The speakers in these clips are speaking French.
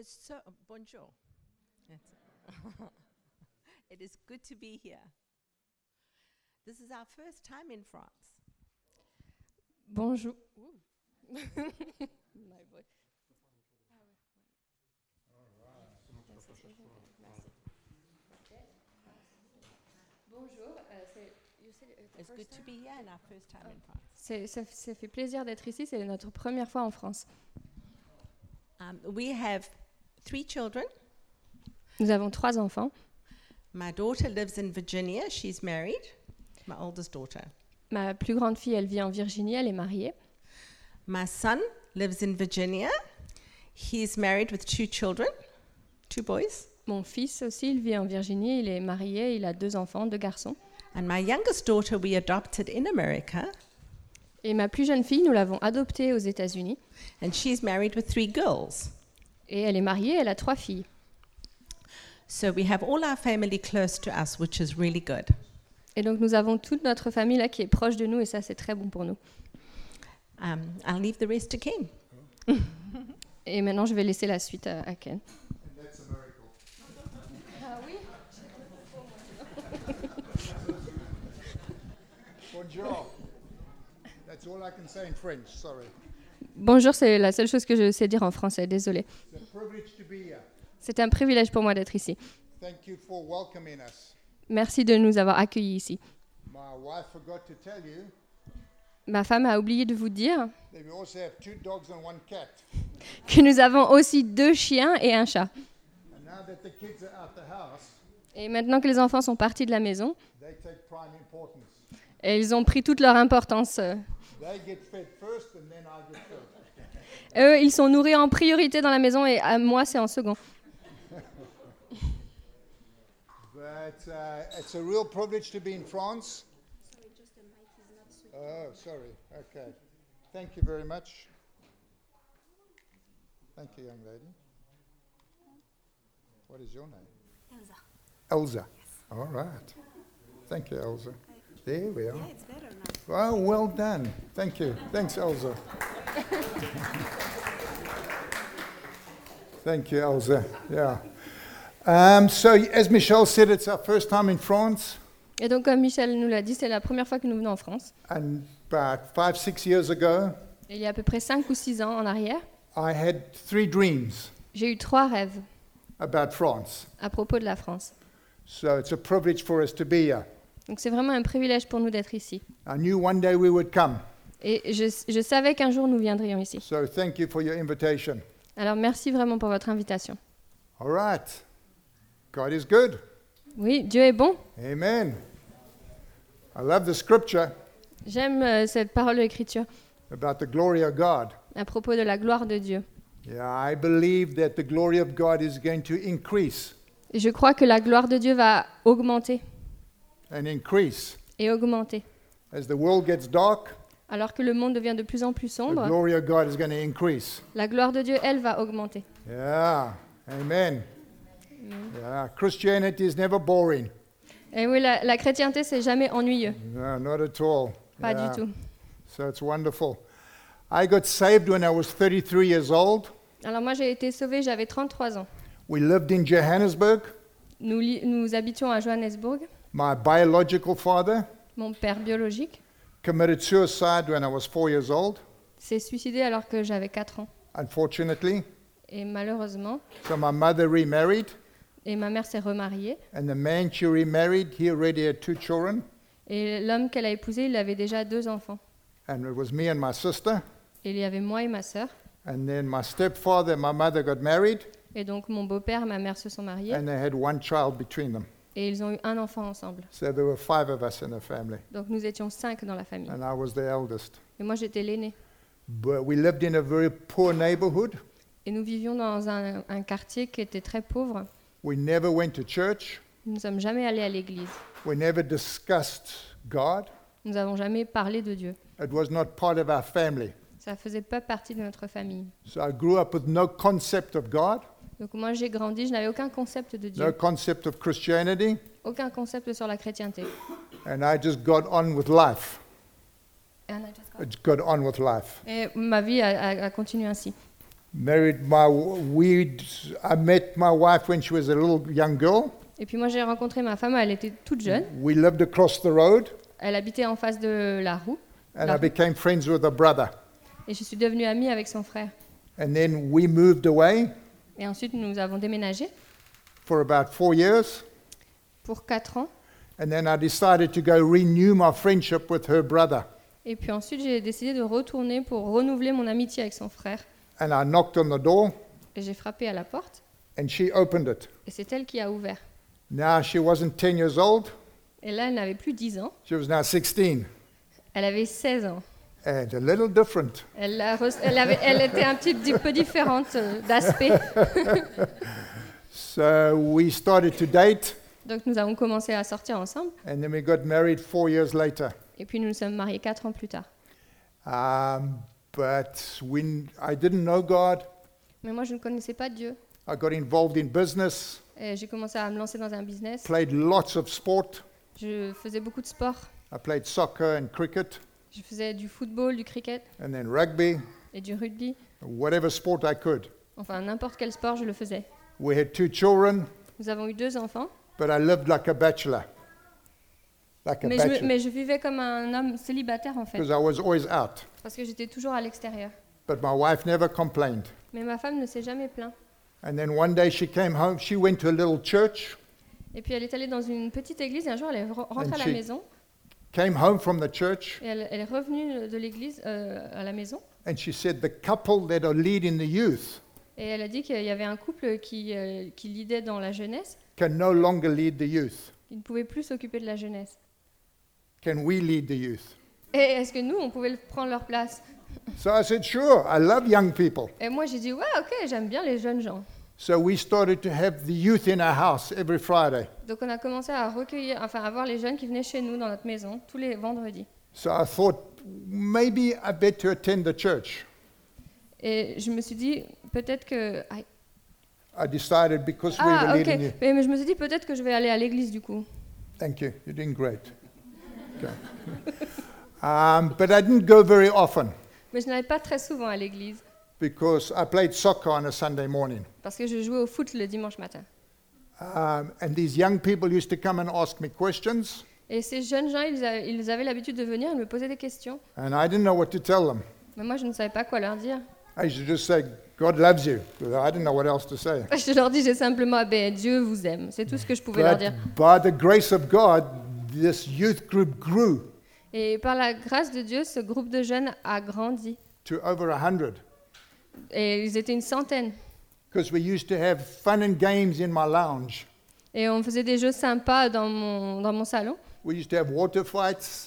Bonjour. It is good to be here. This is our first time in France. Bonjour. Bonjour. It's good to be here and our first time in France. Ça fait plaisir d'être ici. C'est notre première fois en France. We have 3 children. Nous avons 3 enfants. My daughter lives in Virginia. She's married. My oldest daughter. Ma plus grande fille, elle vit en Virginie. Elle est mariée. My son lives in Virginia. He's married with 2 children, 2 boys. Mon fils aussi, il vit en Virginie. Il est marié. Il a 2 enfants, 2 garçons. And my youngest daughter we adopted in America. Et ma plus jeune fille, nous l'avons adoptée aux États-Unis. And she's married with 3 girls. Et elle est mariée. Elle a 3 filles. So we have all our family close to us, which is really good. Et donc nous avons toute notre famille là qui est proche de nous et ça c'est très bon pour nous. I'll leave the rest to Ken. Et maintenant je vais laisser la suite à Ken. Ah oui. Bonjour. That's all I can say in French. Sorry. Bonjour, c'est la seule chose que je sais dire en français, désolé. It's a privilege to be here. C'est un privilège pour moi d'être ici. Thank you for welcoming us. Merci de nous avoir accueillis ici. My wife forgot to tell you Ma femme a oublié de vous dire that we also have 2 dogs and 1 cat. que nous avons aussi 2 chiens et un chat. And now that the kids are out the house, Et maintenant que les enfants sont partis de la maison, they take prime importance. et ils ont pris toute leur importance. They get fed first and then I get fed. Eux, ils sont nourris en priorité dans la maison et à moi, c'est en second. But it's a real privilege to be in France. Oh, sorry. Okay. Thank you very much. Thank you, young lady. What is your name? Elsa. Elsa. All right. Thank you, Elsa. There we are. Yeah, it's better now. Oh, well done. Thank you. Thanks, Elsa. Thank you, Elsa. Yeah. So, as Michelle said, it's our first time in France. Et donc, comme Michel nous l'a dit, c'est la première fois que nous venons en France. And about 5-6 years ago, Et il y a à peu près 5 ou 6 ans en arrière, I had 3 dreams j'ai eu 3 rêves about France. à propos de la France. So, it's a privilege for us to be here. Donc c'est vraiment un privilège pour nous d'être ici. I knew one day we would come. Et je savais qu'un jour nous viendrions ici. So, thank you for your invitation. Alors merci vraiment pour votre invitation. All right. God is good. Oui, Dieu est bon. Amen. I love the scripture J'aime cette parole de l'Écriture about the glory of God. à propos de la gloire de Dieu. Yeah, I believe that the glory of God is going to increase Et je crois que la gloire de Dieu va augmenter and increase. et augmenter. As the world gets dark, Alors que le monde devient de plus en plus the sombre, glory of God is going to increase. la gloire de Dieu, elle, va augmenter. Yeah, amen. Yeah, Christianity is never boring. Et oui, la chrétienté, c'est jamais ennuyeux. No, not at all. Pas Yeah. du tout. So it's wonderful. I got saved when I was 33 years old. Alors moi, j'ai été sauvée, j'avais 33 ans. We lived in Johannesburg. Nous habitions à Johannesburg. My biological father Mon père biologique committed suicide when I was 4 years old, s'est suicidé alors que j'avais 4 ans. unfortunately. Et malheureusement, So my mother remarried, et ma mère s'est remariée. and the man she remarried, he already had 2 children, Et l'homme qu'elle a épousé, il avait déjà 2 enfants. and it was me and my sister. Et il y avait moi et ma sœur. And then my stepfather and my mother got married, Et donc mon beau-père et ma mère se sont mariés. and they had 1 child between them. Et ils ont eu un enfant ensemble. So there were 5 of us in the family, Donc nous étions 5 dans la famille. and I was the eldest. Et moi j'étais l'aîné. But we lived in a very poor neighborhood. Et nous vivions dans un quartier qui était très pauvre. We never went to church. Nous ne sommes jamais allés à l'église. We never discussed God. Nous n'avons jamais parlé de Dieu. It was not part of our family. Ça faisait pas partie de notre famille. So I grew up with no concept of God, Donc moi j'ai grandi, je n'avais aucun concept de no Dieu. concept of Christianity, Aucun concept sur la chrétienté. and I just got on with life. I got on with life. Et ma vie a continué ainsi. I met my wife when she was a little young girl. Et puis moi, j'ai rencontré ma femme, elle était toute jeune. We lived across the road, Elle habitait en face de la roue. and La I roue. became friends with her brother. Et je suis devenue amie avec son frère. And then we moved away Et ensuite, nous avons déménagé for about 4 years. pour 4 ans. And then I decided to go renew my friendship with her brother. Et puis ensuite, j'ai décidé de retourner pour renouveler mon amitié avec son frère. And I knocked on the door, Et j'ai frappé à la porte. and she opened it. Et c'est elle qui a ouvert. Now she wasn't 10 years old, Et là, elle n'avait plus 10 ans. she was now 16, Elle avait 16 ans. and a little different. Elle était un petit peu différente d'aspect. So we started to date, Donc nous avons commencé à sortir ensemble. and then we got married 4 years later. Et puis nous nous sommes mariés 4 ans plus tard. But when I didn't know God, Mais moi, je ne connaissais pas Dieu. I got involved in business, Et j'ai commencé à me lancer dans un business. played lots of sport. Je faisais beaucoup de sport. I played soccer and cricket, Je faisais du football, du cricket and then rugby, et du rugby. whatever sport I could. Enfin, n'importe quel sport, je le faisais. We had 2 children, Nous avons eu 2 enfants. but I lived like a bachelor. Mais je vivais comme un homme célibataire, en fait. Because I was always out. Parce que j'étais toujours à l'extérieur. But my wife never complained. Mais ma femme ne s'est jamais plainte. And then one day she came home, she went to a little church, Et puis elle est allée dans une petite église et un jour elle est rentrée à la she- maison came home from the church, et elle est revenue de l'église à la maison and she said, the couple that are leading the youth et elle a dit qu'il y avait un couple qui leadait dans la jeunesse, can no longer lead the youth. qui ne pouvait plus s'occuper de la jeunesse. Can we lead the youth? Et est-ce que nous, on pouvait prendre leur place? So I said, sure, I love young people. Et moi j'ai dit ouais, ok, j'aime bien les jeunes gens. So we started to have the youth in our house every Friday. Donc on a commencé à à voir les jeunes qui venaient chez nous dans notre maison tous les vendredis. So I thought, maybe I better attend the church. Et je me suis dit peut-être que I decided because we were ok, leading you. mais je me suis dit peut-être que je vais aller à l'église du coup. Thank you, you're doing great. Okay. But I didn't go very often Mais je n'allais pas très souvent à l'église because I played soccer on a Sunday morning. parce que je jouais au foot le dimanche matin. And these young people used to come and ask me questions, Et ces jeunes gens, ils avaient l'habitude de venir et me poser des questions. and I didn't know what to tell them. Mais moi, je ne savais pas quoi leur dire. I used to just say, God loves you. I didn't know what else to say. Je leur disais simplement, ben, Dieu vous aime. C'est tout ce que je pouvais leur dire. But by the grace of God, this youth group grew Et par la grâce de Dieu, ce groupe de jeunes a grandi. to over 100 Et ils étaient une centaine. because we used to have fun and games in my lounge. Et on faisait des jeux sympas dans mon salon. We used to have water fights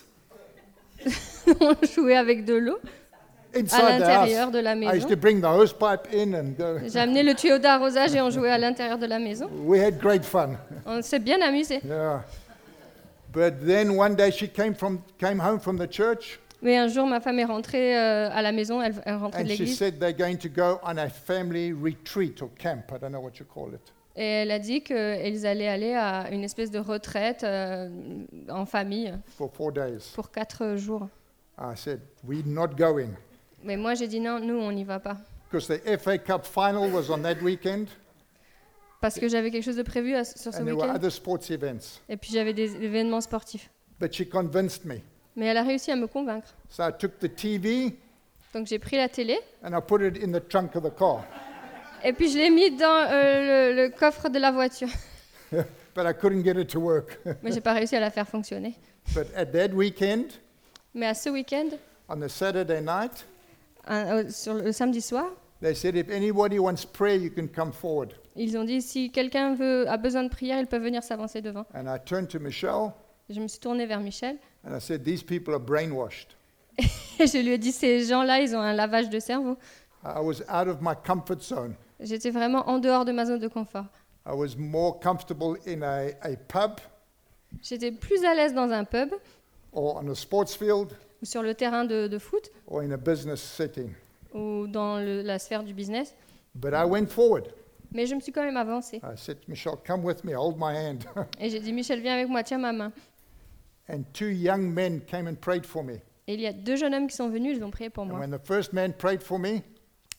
On jouait avec de l'eau inside à the l'intérieur house. de la I used maison. to bring the hose pipe in and go. J'ai amené le tuyau d'arrosage et on jouait à l'intérieur de la maison. We had great fun. On s'est bien amusé. Yeah. But then one day she came home from the church, Mais un jour, ma femme est rentrée à la maison, elle rentrait de and she l'église. said they're going to go on a family retreat or camp. I don't know what you call it. Et elle a dit qu'ils allaient aller à une espèce de retraite en famille For 4 days. pour 4 jours. I said, we're not going. Mais moi, j'ai dit non, nous, on n'y va pas. Because the FA Cup final was on that weekend, Parce que j'avais quelque chose de prévu sur ce and there were week-end. other sports events. Et puis j'avais des événements sportifs. But she convinced me. Mais elle a réussi à me convaincre. So I took the TV Donc j'ai pris la télé and I put it in the trunk of the car. et puis je l'ai mis dans le coffre de la voiture. But I couldn't get it to work. Mais j'ai pas réussi à la faire fonctionner. But at that weekend, Mais à ce week-end, on the Saturday night, sur le samedi soir, they said, if anybody wants prayer, you can come forward. ils ont dit si quelqu'un a besoin de prière, ils peuvent venir s'avancer devant. And I turned to Michelle Je me suis tournée vers Michel and I said, these people are brainwashed. et je lui ai dit ces gens-là, ils ont un lavage de cerveau. I was out of my comfort zone. J'étais vraiment en dehors de ma zone de confort. I was more comfortable in a pub J'étais plus à l'aise dans un pub or on a sports field ou sur le terrain de foot or in a business setting. ou dans la sphère du business. But I went forward. Mais je me suis quand même avancée. I said, Michelle, come with me, hold my hand. Et j'ai dit, Michel, viens avec moi, tiens ma main. And 2 young men came and prayed for me. Et il y a 2 jeunes hommes qui sont venus, ils ont prié pour And moi. when the first man prayed for me,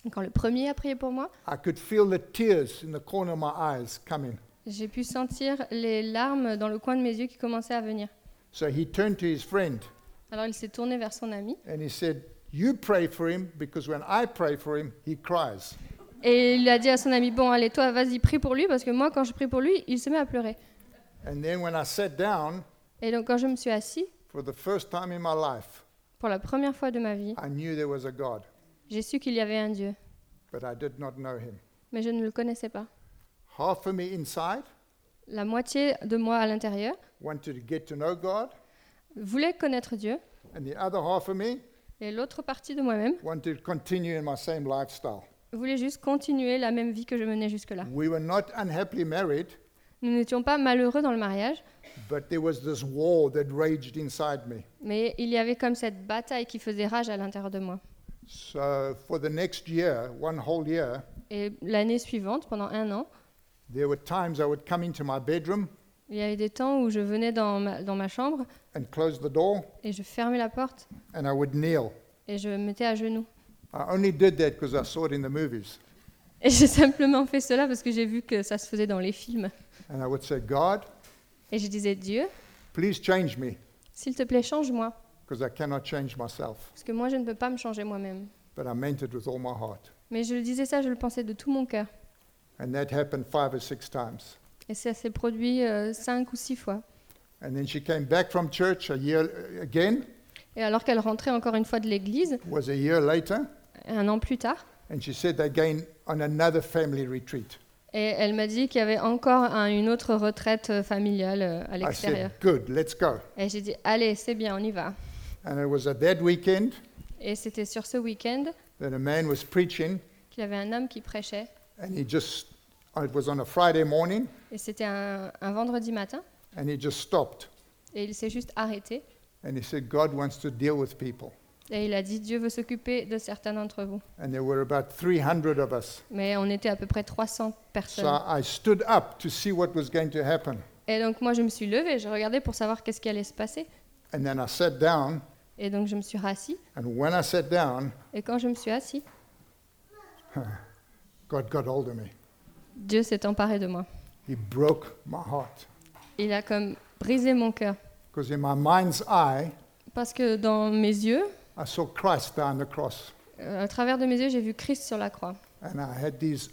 Quand le premier a prié pour moi, I could feel the tears in the corner of my eyes coming. j'ai pu sentir les larmes dans le coin de mes yeux qui commençaient à venir. So he turned to his friend Alors il s'est tourné vers son ami and he said, "You pray for him because when I pray for him, he cries." et il a dit à son ami, bon allez toi vas-y prie pour lui parce que moi quand je prie pour lui, il se met à pleurer. And then when I sat down, Et donc quand je me suis assis, for the first time in my life, pour la première fois de ma vie, I knew there was a God, j'ai su qu'il y avait un Dieu, but I did not know him. mais je ne le connaissais pas. Half of me inside La moitié de moi à l'intérieur wanted to get to know God, voulait connaître Dieu and the other half of me et l'autre partie de moi-même wanted to continue in my same lifestyle. voulait juste continuer la même vie que je menais jusque-là. We were not unhappily married, Nous n'étions pas malheureux dans le mariage, but there was this war that raged inside me. mais il y avait comme cette bataille qui faisait rage à l'intérieur de moi. So for the next year, one whole year, Et l'année suivante, pendant 1 an, there were times I would come into my bedroom il y avait des temps où je venais dans ma chambre and close the door, et je fermais la porte and I would kneel. et je me mettais à genoux. I only did that because I saw it in the movies. Et j'ai simplement fait cela parce que j'ai vu que ça se faisait dans les films. And I would say, God, Et je disais, Dieu, please change me, s'il te plaît, change-moi. because I cannot change myself. Parce que moi, je ne peux pas me changer moi-même. But I meant it with all my heart. Mais je le disais ça, je le pensais de tout mon cœur. And that happened 5 or 6 times. Et ça s'est produit 5 ou 6 fois. And then she came back from church a year again, Et alors qu'elle rentrait encore une fois de l'église, was a year later, 1 an plus tard, and she said they're going on another family retreat. et elle m'a dit qu'il y avait encore une autre retraite familiale à I l'extérieur. said, good, let's go. Et j'ai dit, allez, c'est bien, on y va. And it was at that weekend Et c'était sur ce week-end that a man was preaching, qu'il y avait un homme qui prêchait. and it was on a Friday morning, Et c'était un vendredi matin. and he just stopped. Et il s'est juste arrêté. And he said, God wants to deal with people. Et il a dit, Dieu veut s'occuper de certains d'entre vous. And there were about 300 of us. Mais on était à peu près 300 So personnes. I stood up to see what was going to happen. Et donc moi, je me suis levée, je regardais pour savoir qu'est-ce qui allait se passer. And then I sat down, Et donc je me suis rassis. and when I sat down, Et quand je me suis assis, God got hold of me. Dieu s'est emparé de moi. He broke my heart. Il a comme brisé mon cœur. Because in my mind's eye, Parce que dans mes yeux, I saw Christ down the cross. à travers de mes yeux, j'ai vu Christ sur la croix. And I had these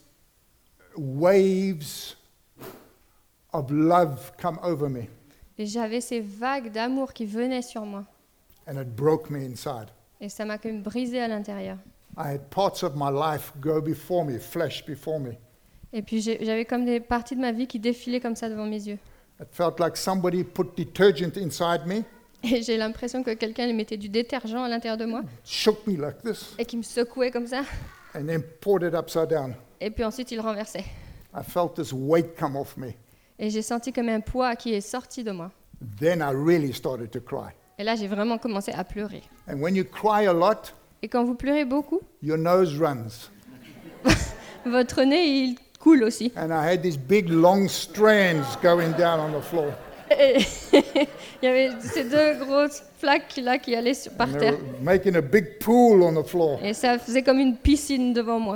waves of love come over me. Et j'avais ces vagues d'amour qui venaient sur moi. And it broke me inside. Et ça m'a comme brisé à l'intérieur. I had parts of my life go before me, flash before me. Et puis j'avais comme des parties de ma vie qui défilaient comme ça devant mes yeux. It felt like somebody put detergent inside me, Et j'ai l'impression que quelqu'un mettait du détergent à l'intérieur de moi shook me like this, et qui me secouait comme ça. and then poured it upside down. Et puis ensuite, il renversait. I felt this weight come off me. Et j'ai senti comme un poids qui est sorti de moi. Then I really started to cry. Et là, j'ai vraiment commencé à pleurer. And when you cry a lot, Et quand vous pleurez beaucoup, your nose runs. votre nez, il coule aussi. And I had these big long strands going down on the floor. Et il y avait ces 2 grosses flaques là qui allaient par And they terre. were making a big pool on the floor. Et ça faisait comme une piscine devant moi.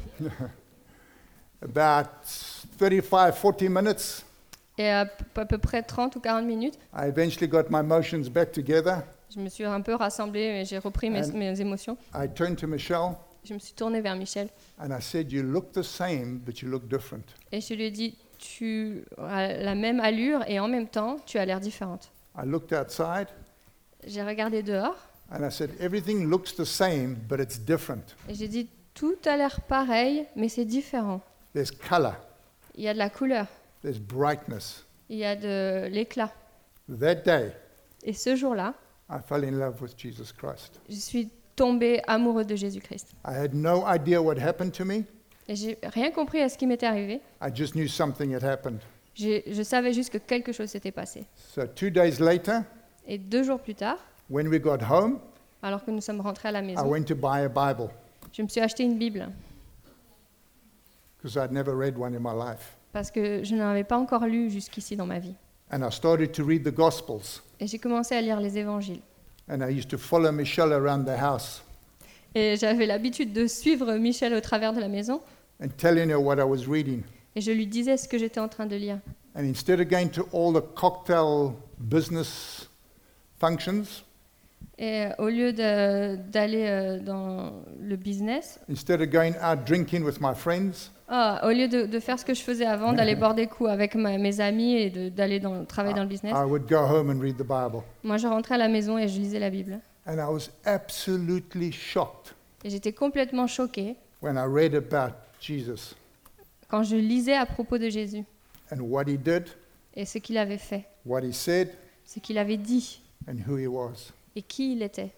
About 35-40 minutes, Et à peu près 30 ou 40 minutes, I eventually got my emotions back together. je me suis un peu rassemblée et j'ai repris mes émotions. I turned to Michelle Je me suis tournée vers Michel and I said, you look the same, but you look different. et je lui ai dit, tu as la même allure et en même temps, tu as l'air différente. I looked outside J'ai regardé dehors and I said, everything looks the same, but it's different. et j'ai dit, tout a l'air pareil, mais c'est différent. There's color, Il y a de la couleur, there's brightness. il y a de l'éclat. That day, Et ce jour-là, I fell in love with Jesus Christ. je suis tombée amoureuse de Jésus-Christ. I had no idea what happened to me. Et j'ai rien compris à ce qui m'était arrivé. I just knew something had happened. Je savais juste que quelque chose s'était passé. So 2 days later, Et 2 jours plus tard, when we got home, alors que nous sommes rentrés à la I maison, went to buy a Bible je me suis acheté une Bible because I'd never read one in my life. parce que je n'en avais pas encore lu jusqu'ici dans ma vie. And I started to read the Gospels. Et j'ai commencé à lire les évangiles. And I used to follow Michelle around the house. Et j'avais l'habitude de suivre Michel au travers de la maison. and telling her what I was reading. Et je lui disais ce que j'étais en train de lire. And instead of going to all the cocktail business functions, Et au lieu d'aller dans le business, instead of going out drinking with my friends, au lieu de faire ce que je faisais avant, d'aller boire des coups avec mes amis et d'aller travailler dans le business, I would go home and read the Bible. moi je rentrais à la maison et je lisais la Bible. And I was absolutely shocked Et j'étais complètement choquée when I read about Jesus quand je lisais à propos de Jésus and what he did, et ce qu'il avait fait, what he said, ce qu'il avait dit and who he was. et qui il était.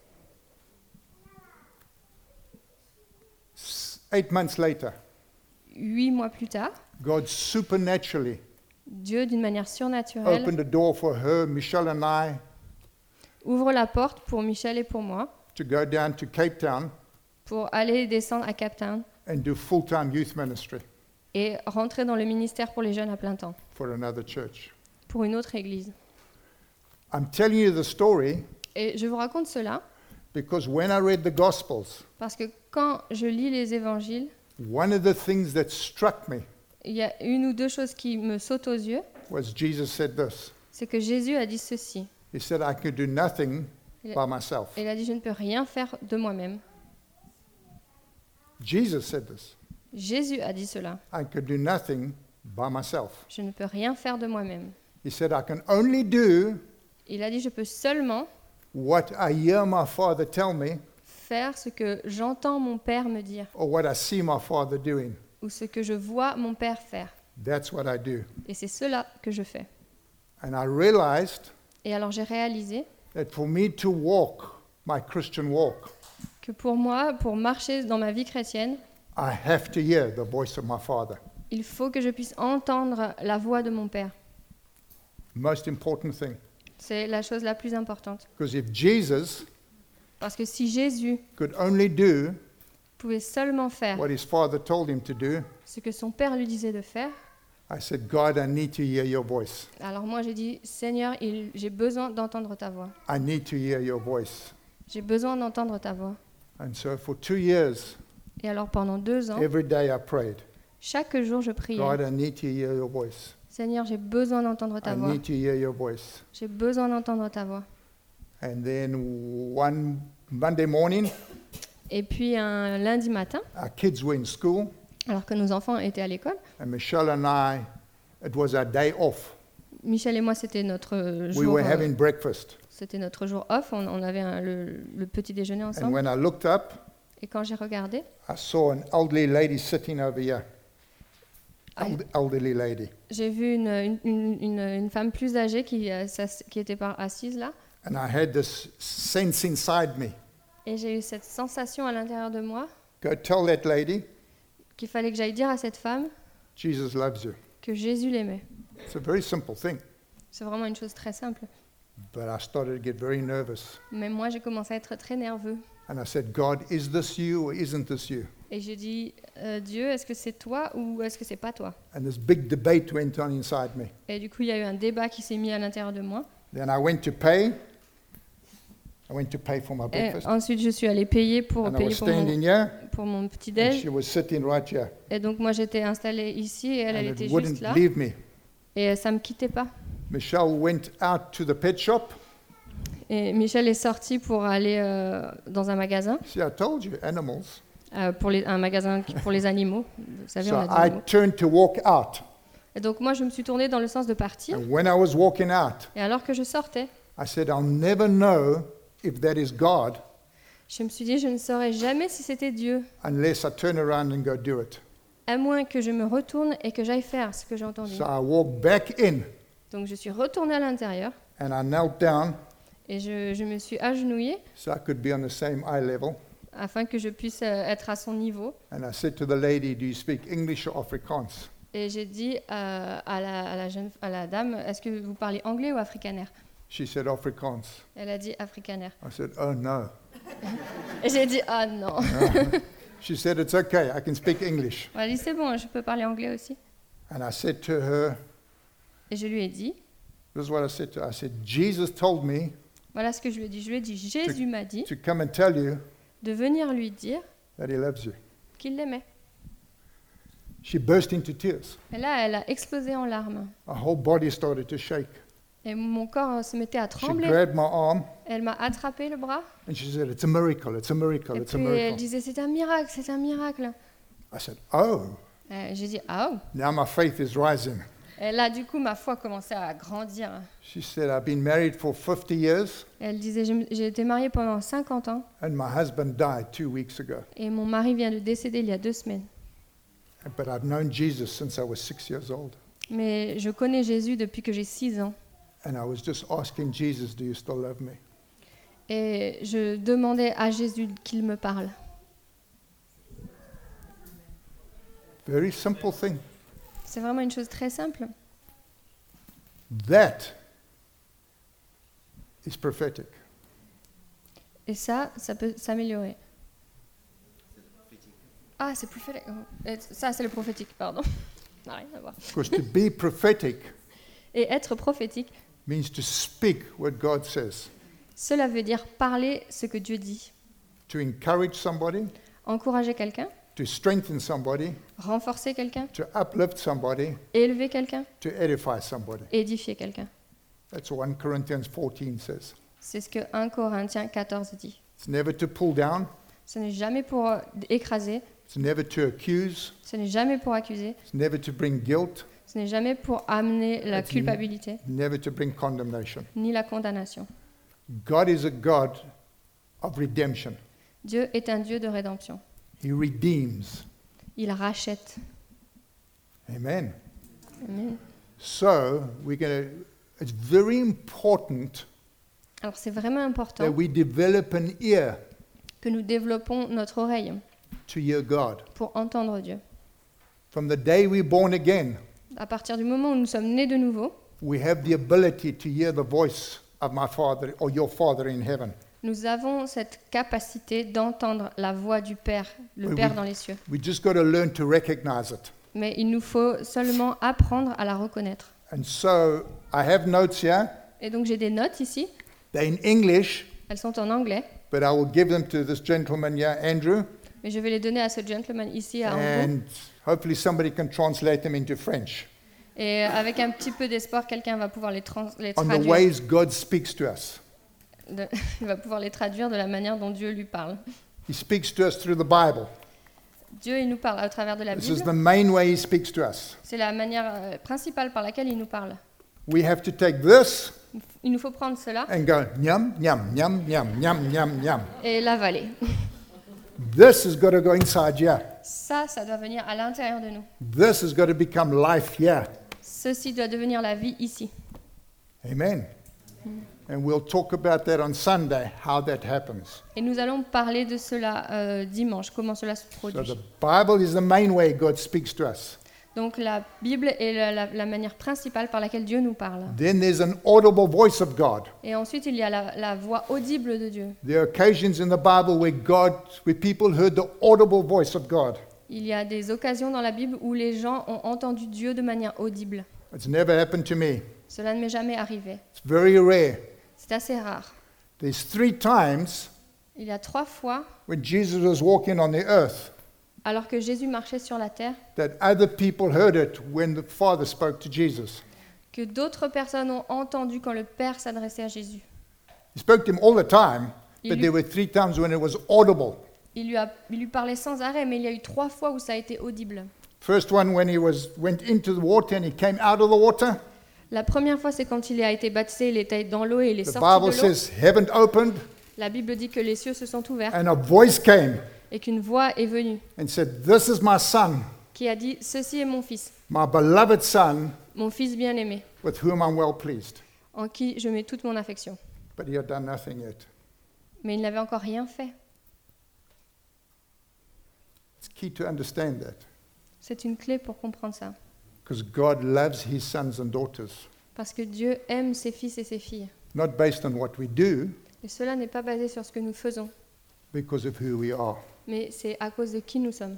8 months later, 8 mois plus tard, God supernaturally Dieu, d'une manière surnaturelle, opened the door for her, Michelle and I, ouvre la porte pour Michel et pour moi to go down to Cape Town pour aller descendre à Cape Town and do full-time youth ministry et rentrer dans le ministère pour les jeunes à plein temps, for another church. pour une autre église. I'm telling you the story Et je vous raconte cela because when I read the Gospels, parce que quand je lis les évangiles, one of the things that struck me il y a une ou deux choses qui me sautent aux yeux. was Jesus said this. C'est que Jésus a dit ceci. He said, I could do nothing Il by myself. il a dit, je ne peux rien faire de moi-même. Jesus said this. Jésus a dit cela. I could do nothing by myself. Je ne peux rien faire de moi-même. He said, I can only do Il a dit, je peux seulement what I hear my Father tell me faire ce que j'entends mon Père me dire or what I see my Father doing. ou ce que je vois mon Père faire. That's what I do. Et c'est cela que je fais. And I realized Et alors j'ai réalisé that for me to walk my Christian walk, que pour moi, pour marcher dans ma vie chrétienne, I have to hear the voice of my Father. il faut que je puisse entendre la voix de mon Père. Most important thing. C'est la chose la plus importante. Because if Jesus Parce que si Jésus could only do pouvait seulement faire what his Father told him to do, ce que son Père lui disait de faire, I said, God, I need to hear your voice. alors moi j'ai dit, Seigneur, j'ai besoin d'entendre ta voix. I need to hear your voice. J'ai besoin d'entendre ta voix. And so for 2 years, Et alors pendant 2 ans, every day I prayed, chaque jour je priais. God, I need to hear your voice. Seigneur, j'ai besoin d'entendre ta I voix. need to hear your voice. J'ai besoin d'entendre ta voix. And then one Monday morning, Et puis un lundi matin, our kids were in school, alors que nos enfants étaient à l'école, and Michelle and I, it was our day off. Michel et moi c'était notre We jour, were having breakfast. c'était notre jour off. On avait le petit déjeuner And ensemble. when I looked up, Et quand j'ai regardé, I saw an elderly lady sitting over here. Ah. Elderly lady. j'ai vu une femme plus âgée qui était assise là. And I had this sense inside me. Et j'ai eu cette sensation à l'intérieur de moi Go tell that lady, qu'il fallait que j'aille dire à cette femme Jesus loves you. que Jésus l'aimait. It's a very simple thing. C'est vraiment une chose très simple. But I started to get very nervous. Mais moi, j'ai commencé à être très nerveux. And I said, God, is this you or isn't this you? Et j'ai dit, Dieu, est-ce que c'est toi ou est-ce que c'est pas toi? And this big debate went on inside me. Et du coup, il y a eu un débat qui s'est mis à l'intérieur de moi. Then I went to pay. I went to pay for my Et breakfast. ensuite, je suis allée payer pour And I was payer standing here, pour mon petit and déj. she was sitting right here. Et donc, moi, j'étais installée ici et elle And était it juste wouldn't là. leave me. Et ça me quittait pas. Michelle went out to the pet shop. Et Michel est sorti pour aller dans un magasin, See, I told you, animals. un magasin pour les animaux. Vous savez, So on a des I animaux. turned to walk out. Et donc, moi, je me suis tournée dans le sens de partir. And when I was walking out, Et alors que je sortais, I said, I'll never know if that is God je me suis dit, je ne saurais jamais si c'était Dieu, unless I turn around and go do it. à moins que je me retourne et que j'aille faire ce que j'ai entendu. So I walked back in Donc je suis retournée à l'intérieur and I knelt down et je me suis agenouillée so I could be on the same eye level. afin que je puisse être à son niveau. And I said to the lady, do you speak English or Afrikaans? Et j'ai dit à la dame, est-ce que vous parlez anglais ou afrikaner? She said Afrikaans. Elle a dit afrikaner. I said, oh no. Et j'ai dit, ah non. She said, it's okay, I can speak English. Elle a dit, c'est bon, je peux parler anglais aussi. And I said to her, Et je lui ai dit, this is what I said to her. I said, Jesus told me voilà ce que je lui ai dit. Je lui ai dit, Jésus m'a dit to come and tell you de venir lui dire that he loves you. qu'il l'aimait. She burst into tears. Et là, elle a explosé en larmes. Her whole body started to shake. Et mon corps se mettait à She trembler. grabbed my arm Elle m'a attrapé le bras. and she said, "It's a miracle, it's a miracle, Et it's a puis elle miracle." disait, c'est un miracle, c'est un miracle. I said, "Oh, J'ai dit, ah oh. now my faith is rising." Et là, du coup, ma foi commençait à grandir. She said, "I've been married for 50 years Et elle disait, j'ai été mariée pendant 50 ans and my husband died 2 weeks ago. et mon mari vient de décéder il y a 2 semaines. But I've known Jesus since I was 6 years old. Mais je connais Jésus depuis que j'ai 6 ans. And I was just asking Jesus, do you still love me?" Et je demandais à Jésus qu'il me parle. Very simple thing. C'est vraiment une chose très simple. That is prophetic. Et ça peut s'améliorer. Ah, c'est prophétique. Ça, c'est le prophétique, pardon. Ça n'a rien à voir. Because to be prophetic Et être prophétique, means to speak what God says, cela veut dire parler ce que Dieu dit. to encourage somebody, Encourager quelqu'un, to strengthen somebody, renforcer quelqu'un, to uplift somebody, élever quelqu'un, to edify somebody. édifier quelqu'un. That's what 1 Corinthians 14 says. C'est ce que 1 Corinthiens 14 dit. It's never to pull down, Ce n'est jamais pour écraser, it's never to accuse, ce n'est jamais pour accuser, it's never to bring guilt, ce n'est jamais pour amener la It's culpabilité never to bring condemnation. ni la condamnation. God is a God of redemption. Dieu est un Dieu de rédemption. He redeems. Il rachète. Amen. Amen. So it's very important Alors c'est vraiment important that we develop an ear que nous développons notre oreille to hear God. pour entendre Dieu. From the day we're born again, À partir du moment où nous sommes nés de nouveau, we have the ability to hear the voice of my Father or your Father in heaven. nous avons cette capacité d'entendre la voix du Père, le Oui, Père oui. dans les cieux. We just got to learn to recognize it. Mais il nous faut seulement apprendre à la reconnaître. And so I have notes here. Et donc j'ai des notes ici, They're in English, elles sont en anglais, but I will give them to this gentleman here, Andrew, mais je vais les donner à ce gentleman ici à Andrew. and hopefully somebody can translate them into French. Et avec un petit peu d'espoir, quelqu'un va pouvoir les On the traduire. ways God speaks to us. Il va pouvoir les traduire de la manière dont Dieu lui parle. He speaks to us through the Bible. Dieu, il nous parle à travers de la This is Bible. the main way he speaks to us. C'est la manière principale par laquelle il nous parle. We have to take this Il nous faut prendre cela and go yum, yum, yum, yum, yum, yum, yum. et l'avaler. This has got to go inside here. Ça doit venir à l'intérieur de nous. This has got to become life here. Ceci doit devenir la vie ici. Amen. And we'll talk about that on Sunday, how that happens. Et nous allons parler de cela dimanche, comment cela se So produit. the Bible is the main way God speaks to us. Donc la Bible est la manière principale par laquelle Dieu nous parle. Then there's an audible voice of God. Et ensuite, il y a la voix audible de Dieu. There are occasions in the Bible where people heard the audible voice of God. Il y a des occasions dans la Bible où les gens ont entendu Dieu de manière audible. It's never happened to me. Cela ne m'est jamais arrivé. It's very rare. C'est assez rare. There's 3 times Il y a 3 fois, when Jesus was walking on the earth alors que Jésus marchait sur la terre, that other people heard it when the Father spoke to Jesus. que d'autres personnes ont entendu quand le Père s'adressait à Jésus. He spoke to him all the time, Il but lui- there were 3 times when it was audible. Il lui parlait sans arrêt, mais il y a eu 3 fois où ça a été audible. First one when he went into the water and he came out of the water. La première fois, c'est quand il a été baptisé, il était dans l'eau et il est The sorti Bible de l'eau. says heaven opened La Bible dit que les cieux se sont ouverts and a voice came et qu'une voix est venue and said, "This is my son, qui a dit « Ceci est mon fils, my beloved son, mon fils bien-aimé, with whom I'm well pleased." en qui je mets toute mon affection. But he had done nothing yet. » Mais il n'avait encore rien fait. It's key to understand that C'est une clé pour comprendre ça. because God loves his sons and daughters, Parce que Dieu aime ses fils et ses filles. not based on what we do, Et cela n'est pas basé sur ce que nous faisons, because of who we are. mais c'est à cause de qui nous sommes.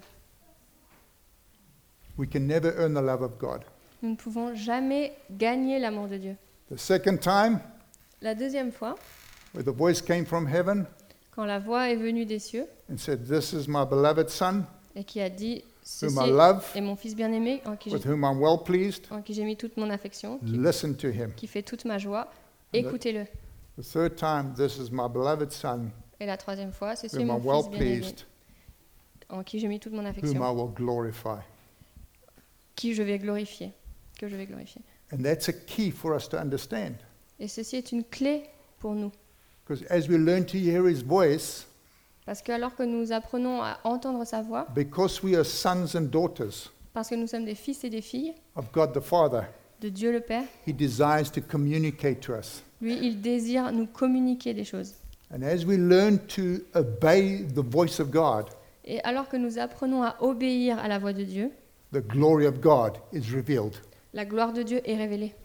We can never earn the love of God. Nous ne pouvons jamais gagner l'amour de Dieu. The second time, La deuxième fois, where the voice came from heaven, Quand la voix est venue des cieux and said, "This is my beloved Son, et qui a dit ceci whom I love, est mon fils bien-aimé with whom I'm well pleased. en qui j'ai mis toute mon affection, Listen to him." qui fait toute ma joie, écoutez-le. The third time, "This is my beloved Son, Et la troisième fois, ceci est whom mon I'm well fils bien-aimé, pleased, en qui j'ai mis toute mon whom affection, I will glorify." qui je vais glorifier, que je vais glorifier. And that's a key for us to understand. Et ceci est une clé pour nous. Because as we learn to hear his voice, Parce que alors que nous apprenons à entendre sa voix, because we are sons and daughters parce que nous sommes des fils et des filles of God the Father, de Dieu le Père, he desires to communicate to us. lui, il désire nous communiquer des choses. And as we learn to obey the voice of God, Et alors que nous apprenons à obéir à la voix de Dieu, the glory of God is revealed. la gloire de Dieu est révélée.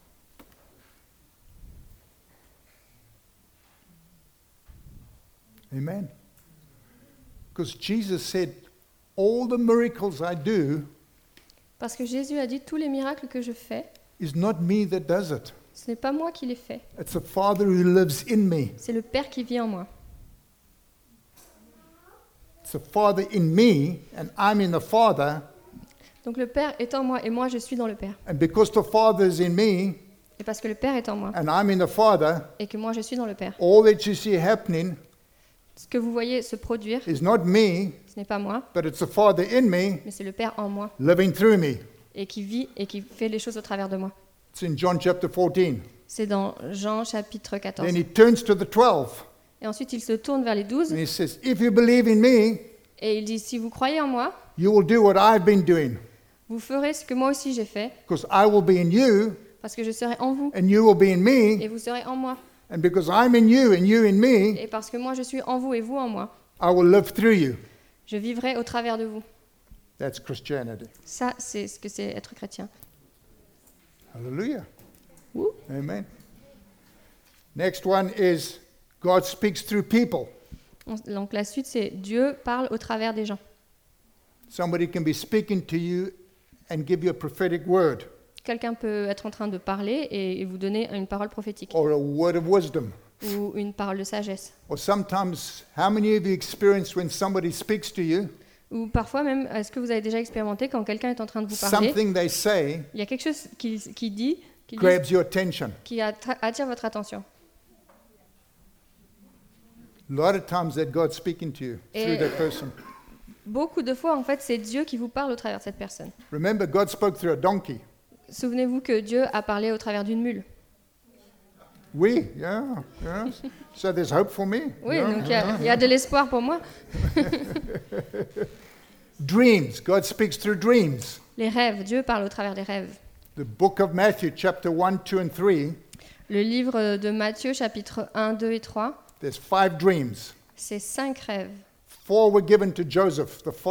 Amen. Because Jesus said, "All the miracles I do Parce que Jésus a dit, tous les miracles que je fais, is not me that does it. ce n'est pas moi qui les fais, It's the Father who lives in me. c'est le Père qui vit en moi. It's the Father in me, and I'm in the Father. Donc le Père est en moi et moi je suis dans le Père. And because the Father is in me, Et parce que le Père est en moi and I'm in the Father, et que moi je suis dans le Père, all that you see happening ce que vous voyez se produire, is not me, ce n'est pas moi, but it's the Father in me, mais c'est le Père en moi living through me. et qui vit et qui fait les choses au travers de moi. It's in John chapter 14. C'est dans Jean chapitre 14. Then he turns to the 12, Et ensuite il se tourne vers les 12 and he says, "If you believe in me, et il dit, si vous croyez en moi, you will do what I've been doing, vous ferez ce que moi aussi j'ai fait, because I will be in you, parce que je serai en vous and you will be in me, et vous serez en moi. and because I'm in you and you in me, Et parce que moi je suis en vous et vous en moi, I will live through you." je vivrai au travers de vous. That's Christianity. Ça, c'est ce que c'est être chrétien. Hallelujah. Woo. Amen. Next one is God speaks through people. Donc la suite, c'est Dieu parle au travers des gens. Somebody can be speaking to you and give you a prophetic word Quelqu'un peut être en train de parler et vous donner une parole prophétique or a word of wisdom. ou une parole de sagesse. Or sometimes, how many of you experience when somebody speaks to you, Ou parfois même, est-ce que vous avez déjà expérimenté quand quelqu'un est en train de vous parler, something they say il y a quelque chose qu'il dit grabs your attention? qui attire votre attention. A lot of times that God's speaking to you through that person. Beaucoup de fois, en fait, c'est Dieu qui vous parle au travers de cette personne. Remember, God spoke through a donkey. Souvenez-vous que Dieu a parlé au travers d'une mule. Oui, yeah. So there's hope for me. Oui, Yeah. donc il y a de l'espoir pour moi. Dreams. God speaks through dreams. Les rêves, Dieu parle au travers des rêves. The book of Matthew, chapter 1, 2, and 3, Le livre de Matthieu, chapitres 1, 2 et 3, there's 5 dreams. c'est 5 rêves. 4 were given to Joseph, the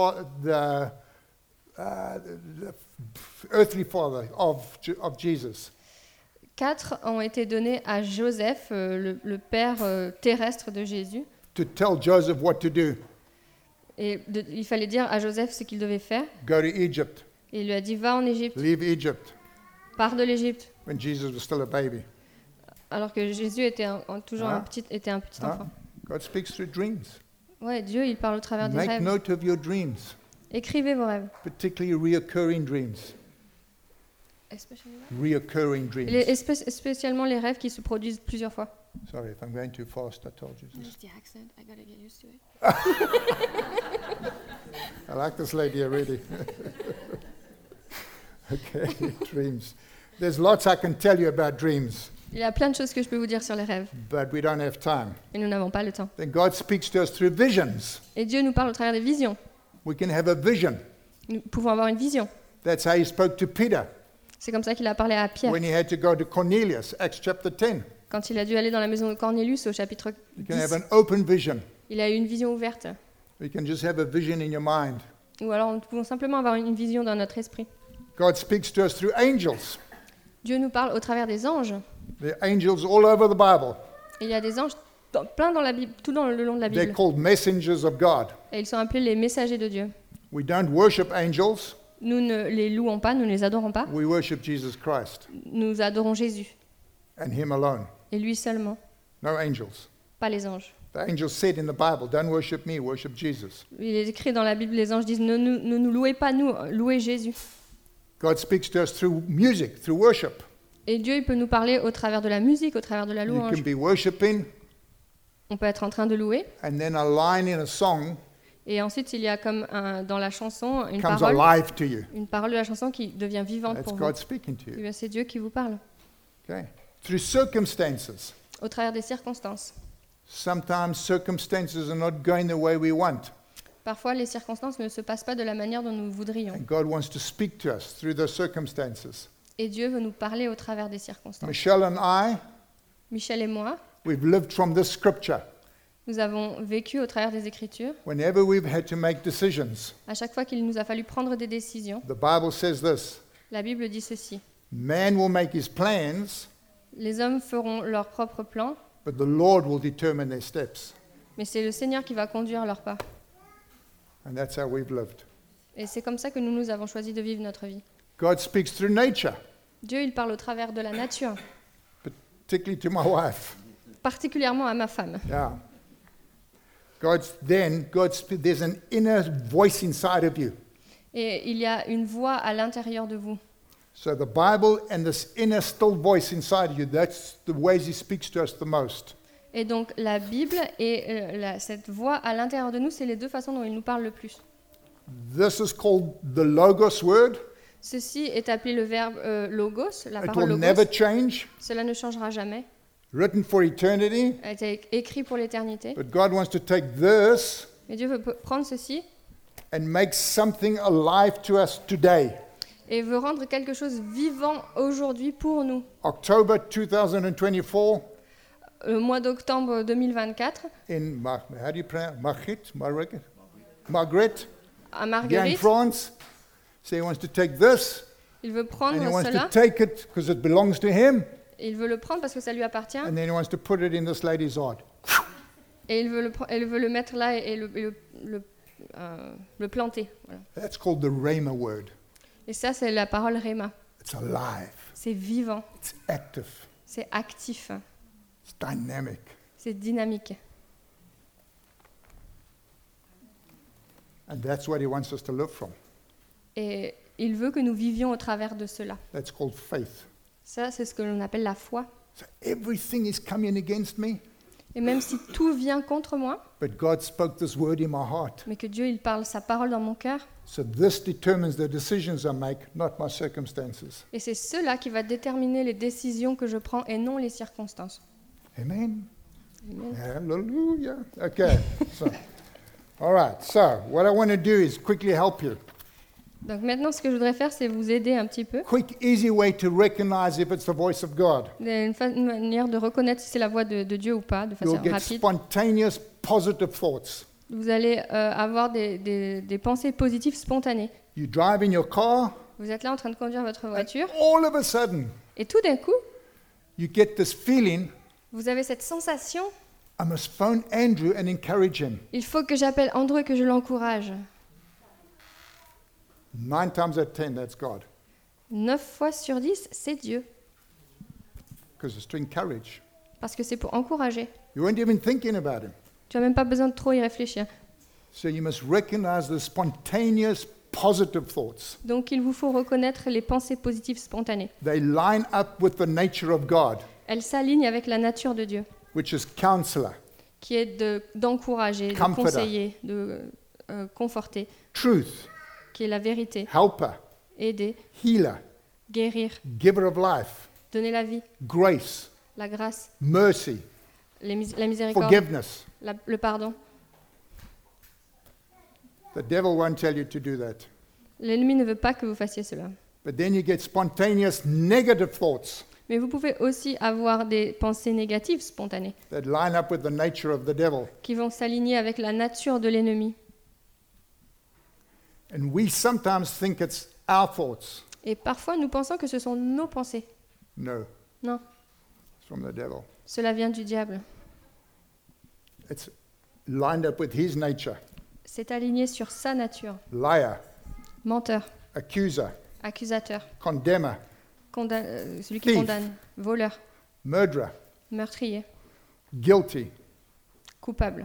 earthly father of Jesus. 4 ont été donnés à Joseph, le père terrestre de Jésus. To tell Joseph what to do. Et il fallait dire à Joseph ce qu'il devait faire. Go to Egypt. Et il lui a dit, va en Égypte, Leave Egypt. pars de l'Égypte. When Jesus was still a baby. Alors que Jésus était toujours Ah. un petit enfant. God speaks through dreams. Ouais, Dieu, il parle au travers des Make rêves. note of your dreams, Écrivez vos rêves. particularly reoccurring dreams. Reoccurring dreams. Spécialement les rêves qui se produisent plusieurs fois. Sorry, if I'm going too fast, I told you this. the accent, I gotta get used to it. I like this lady already. Okay, dreams. There's lots I can tell you about dreams, Il y a plein de choses que je peux vous dire sur les rêves, but we don't have time. et nous n'avons pas le temps. Then God speaks to us through visions. Et Dieu nous parle au travers des visions. We can have a vision. Nous pouvons avoir une vision. That's how he spoke to Peter C'est comme ça qu'il a parlé à Pierre. when he had to go to Cornelius, Acts chapter 10. Quand il a dû aller dans la maison de Cornelius au chapitre You can have 10, an open vision. il a eu une vision ouverte. You can just have a vision in your mind. Ou alors nous pouvons simplement avoir une vision dans notre esprit. God speaks to us through angels. Dieu nous parle au travers des anges. There are angels all over the Bible. Et il y a des anges plein dans la Bible, tout le long de la They're Bible. called messengers of God. Et ils sont appelés les messagers de Dieu. We don't worship angels, Nous ne les louons pas, nous ne les adorons pas. we worship Jesus Christ Nous adorons Jésus. and Him alone. Et lui seulement, No angels. pas les anges. The angels said in the Bible, don't worship me, worship Jesus. Il est écrit dans la Bible, les anges disent ne nous louez pas nous, louez Jésus. God speaks to us through music, through worship. Et Dieu, il peut nous parler au travers de la musique, au travers de la You louange. can be worshiping, On peut être en train de louer. and then a line in a song Et ensuite, il y a comme dans la chanson une comes parole alive to you. de la chanson qui devient vivante That's pour vous. God speaking to Eh you. bien, c'est Dieu qui vous parle, Okay. Through circumstances. au travers des circonstances. Sometimes circumstances are not going the way we want. Parfois, les circonstances ne se passent pas de la manière dont nous voudrions. And God wants to speak to us through those circumstances. Et Dieu veut nous parler au travers des circonstances. Michelle and I, Michel et moi, we've lived from this scripture. nous avons vécu au travers des Écritures. Whenever we've had to make decisions, À chaque fois qu'il nous a fallu prendre des décisions, the Bible says this: la Bible dit ceci. man will make his plans, Les hommes feront leurs propres plans, but the Lord will determine their steps. mais c'est le Seigneur qui va conduire leurs pas. And that's how we've lived. Et c'est comme ça que nous avons choisi de vivre notre vie. God speaks through nature, Dieu, il parle au travers de la nature, particularly to my wife. particulièrement à ma femme. Yeah. There's an inner voice inside of you. Et il y a une voix à l'intérieur de vous. So the Bible and this inner still voice inside of you, that's the ways he speaks to us the most. Et donc la Bible et cette voix à l'intérieur de nous, c'est les deux façons dont il nous parle le plus. This is called the Logos word. Ceci est appelé le verbe logos, la It parole will never logos. change, Cela ne changera jamais. written for eternity. Elle a été écrit pour l'éternité. But God wants to take this Mais Dieu veut prendre ceci and make something alive to us today. et veut rendre quelque chose vivant aujourd'hui pour nous. October 2024 Le mois d'octobre 2024, how do you pronounce Margret à here in Marguerite, France. So he wants to take this il veut and prendre he wants cela. to take it because it belongs to him, Il veut le prendre parce que ça lui appartient. and then he wants to put it in this lady's heart. Et il veut le mettre là et le planter. Voilà. That's called the Rhema word. Et ça, c'est la parole Réma. It's alive. C'est vivant, It's active. c'est actif, It's dynamic. c'est dynamique. And that's what he wants us to live from. Et il veut que nous vivions au travers de cela. That's called faith. Ça, c'est ce que l'on appelle la foi. So everything is coming against me, Et même si tout vient contre moi, but God spoke this word in my heart. mais que Dieu, il parle sa parole dans mon cœur, So this determines the decisions I make, not my circumstances. et c'est cela qui va déterminer les décisions que je prends et non les circonstances. Amen. Amen. Hallelujah. Okay. All right. So what I want to do is quickly help you. Donc maintenant, ce que je voudrais faire, c'est vous aider un petit peu. Quick, easy way to recognize if it's the voice of God. Une manière de reconnaître si c'est la voix de Dieu ou pas, de façon You'll get rapide. spontaneous, positive thoughts. Vous allez avoir des pensées positives spontanées. You drive in your car, Vous êtes là en train de conduire votre voiture, all of a sudden, et tout d'un coup, you get this feeling, vous avez cette sensation, I must phone Andrew and encourage him. il faut que j'appelle Andrew et que je l'encourage. 9 times out of 10, that's God. 9 fois sur 10, c'est Dieu, Because it's to encourage. parce que c'est pour encourager. You weren't even thinking about him. Tu n'as même pas besoin de trop y réfléchir. So you must recognize the spontaneous, positive thoughts. Donc il vous faut reconnaître les pensées positives spontanées. They line up with the nature of God, Elles s'alignent avec la nature de Dieu, which is counselor, qui est d'encourager, de Comforter. conseiller, de conforter, truth, qui est la vérité, helper, aider, healer, guérir, giver of life, donner la vie, grace, la grâce, mercy, la miséricorde, forgiveness. le pardon. The devil won't tell you to do that. L'ennemi ne veut pas que vous fassiez cela. But then you get spontaneous negative thoughts Mais vous pouvez aussi avoir des pensées négatives spontanées that line up with the nature of the devil. qui vont s'aligner avec la nature de l'ennemi. And we sometimes think it's our thoughts. Et parfois, nous pensons que ce sont nos pensées. No, Non, it's from the devil. cela vient du diable. It's lined up with his nature. C'est aligné sur sa nature. Liar, Menteur, accuser, accusateur, condemner, celui qui Thief. condamne, voleur, murderer, meurtrier, guilty, coupable.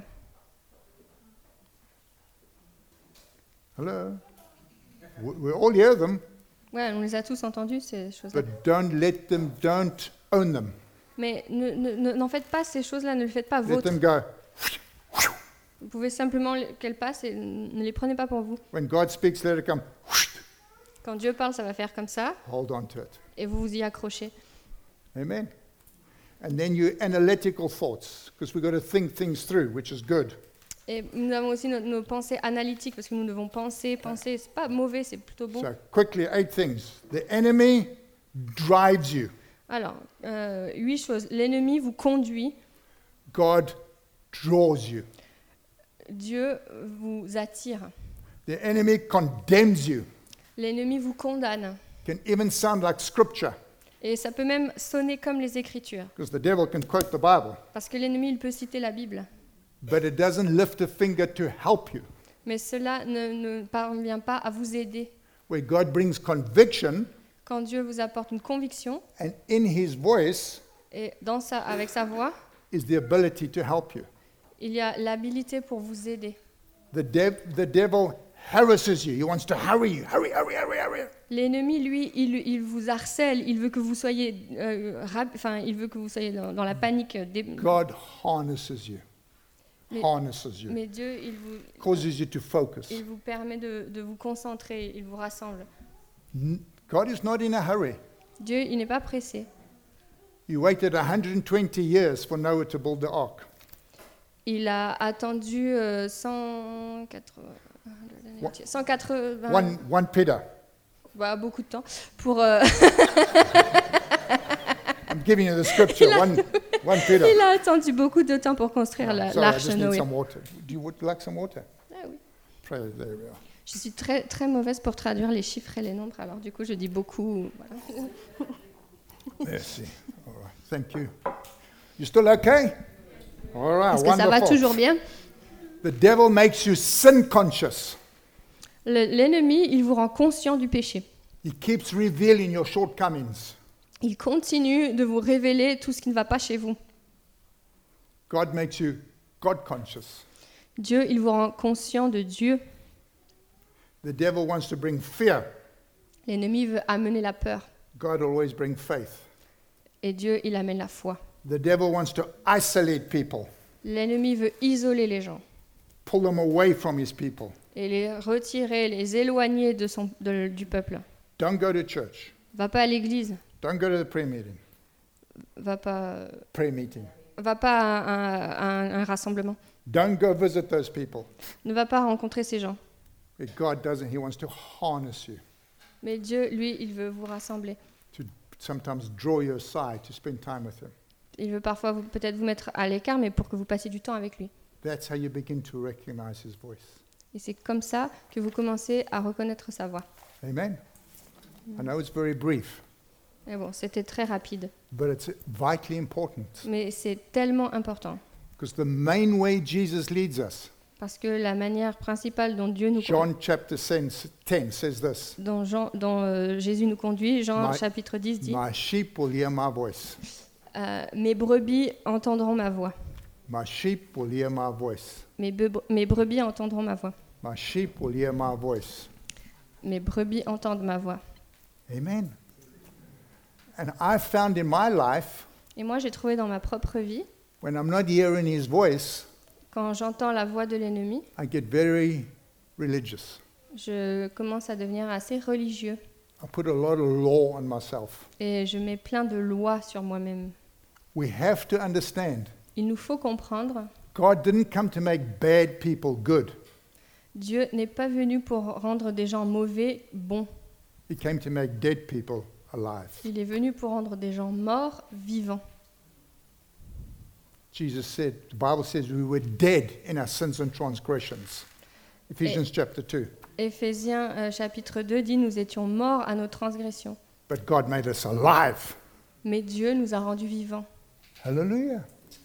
Hello? We all hear them, Ouais, on les a tous entendus, ces choses-là. but don't own them. Mais n'en faites pas ces choses-là, ne les faites pas Let vôtres. them go. Vous pouvez simplement qu'elles passent et ne les prenez pas pour vous. When God speaks, let it come. Quand Dieu parle, ça va faire comme ça, Hold on to it. et vous vous y accrochez. Amen. And then your analytical thoughts, because we've got to think things through, which is good. Et nous avons aussi nos pensées analytiques, parce que nous devons penser. C'est pas mauvais, c'est plutôt bon. So quickly, 8 things. The enemy drives you. Alors, 8 choses. L'ennemi vous conduit, God draws you. Dieu vous attire. The enemy condemns you. L'ennemi vous condamne. Can even sound like scripture, Et ça peut même sonner comme les Écritures. because the devil can quote the Bible, Parce que l'ennemi, il peut citer la Bible. but it doesn't lift a finger to help you. Mais cela ne parvient pas à vous aider. Where God brings conviction, Quand Dieu vous apporte une conviction, and in his voice et avec sa voix, is the ability to help you. il y a l'habilité pour vous aider. The devil harasses you. He wants to hurry you. Hurry. L'ennemi, lui, il vous harcèle, il veut que vous soyez, il veut que vous soyez dans la panique. God harnesses you. Mais Dieu, Causes you to focus. il vous permet de vous concentrer, il vous rassemble. God is not in a hurry. Dieu, il n'est pas pressé. You waited 120 years for Noah to build the ark. Il a attendu 180, One Peter. beaucoup de temps pour. I'm giving you the scripture. One Peter. Il a attendu beaucoup de temps pour construire Sorry, I l'arche just need Noé. some water. Would you like some water? Ah oui. Pray, there we are. Je suis très, très mauvaise pour traduire les chiffres et les nombres, alors du coup je dis beaucoup. Voilà. Merci. All right. Thank you. You still okay? All right. Est-ce que ça va Wonderful. toujours bien? The devil makes you sin conscious. L'ennemi, il vous rend conscient du péché. He keeps revealing your shortcomings. Il continue de vous révéler tout ce qui ne va pas chez vous. God makes you God conscious. Dieu, il vous rend conscient de Dieu. The devil wants to bring fear. L'ennemi veut amener la peur. God always brings faith. Et Dieu, il amène la foi. The devil wants to isolate people, L'ennemi veut isoler les gens pull them away from his people. et les retirer, les éloigner du peuple. Don't go to church. Va pas à l'église. Don't go to the prayer meeting. Va pas à un rassemblement. Don't go visit those people. Ne va pas rencontrer ces gens. But God doesn't. He wants to harness you, Mais Dieu, lui, il veut vous rassembler. to sometimes draw you aside to spend time with him. Il veut parfois peut-être vous mettre à l'écart, mais pour que vous passiez du temps avec lui. That's how you begin to recognize his voice. Et c'est comme ça que vous commencez à reconnaître sa voix. Amen. I know it's very brief, Mais bon, c'était très rapide. but it's vitally important, Mais c'est tellement important. because the main way Jesus leads us, Parce que la manière principale dont Dieu nous John chapter 10 says this, dont Jésus nous conduit, Jean My- chapitre 10 dit my sheep will hear my voice. Mes brebis entendront ma voix. My sheep will hear my voice. Mes brebis entendront ma voix. My sheep will hear my voice. Mes brebis entendent ma voix. Amen. And I found in my life, Et moi, j'ai trouvé dans ma propre vie, when I'm not hearing his voice, quand j'entends la voix de l'ennemi, I get very religious. je commence à devenir assez religieux. I put a lot of law on myself. Et je mets plein de lois sur moi-même. We have to understand, Il nous faut comprendre, God didn't come to make bad people good. Dieu n'est pas venu pour rendre des gens mauvais bons. He came to make dead people alive. Il est venu pour rendre des gens morts vivants. Jesus said, the Bible says we were dead in our sins and transgressions. Ephesians chapter 2. Éphésiens chapitre 2 dit « Nous étions morts à nos transgressions, But God made us alive. mais Dieu nous a rendus vivants. Hallelujah.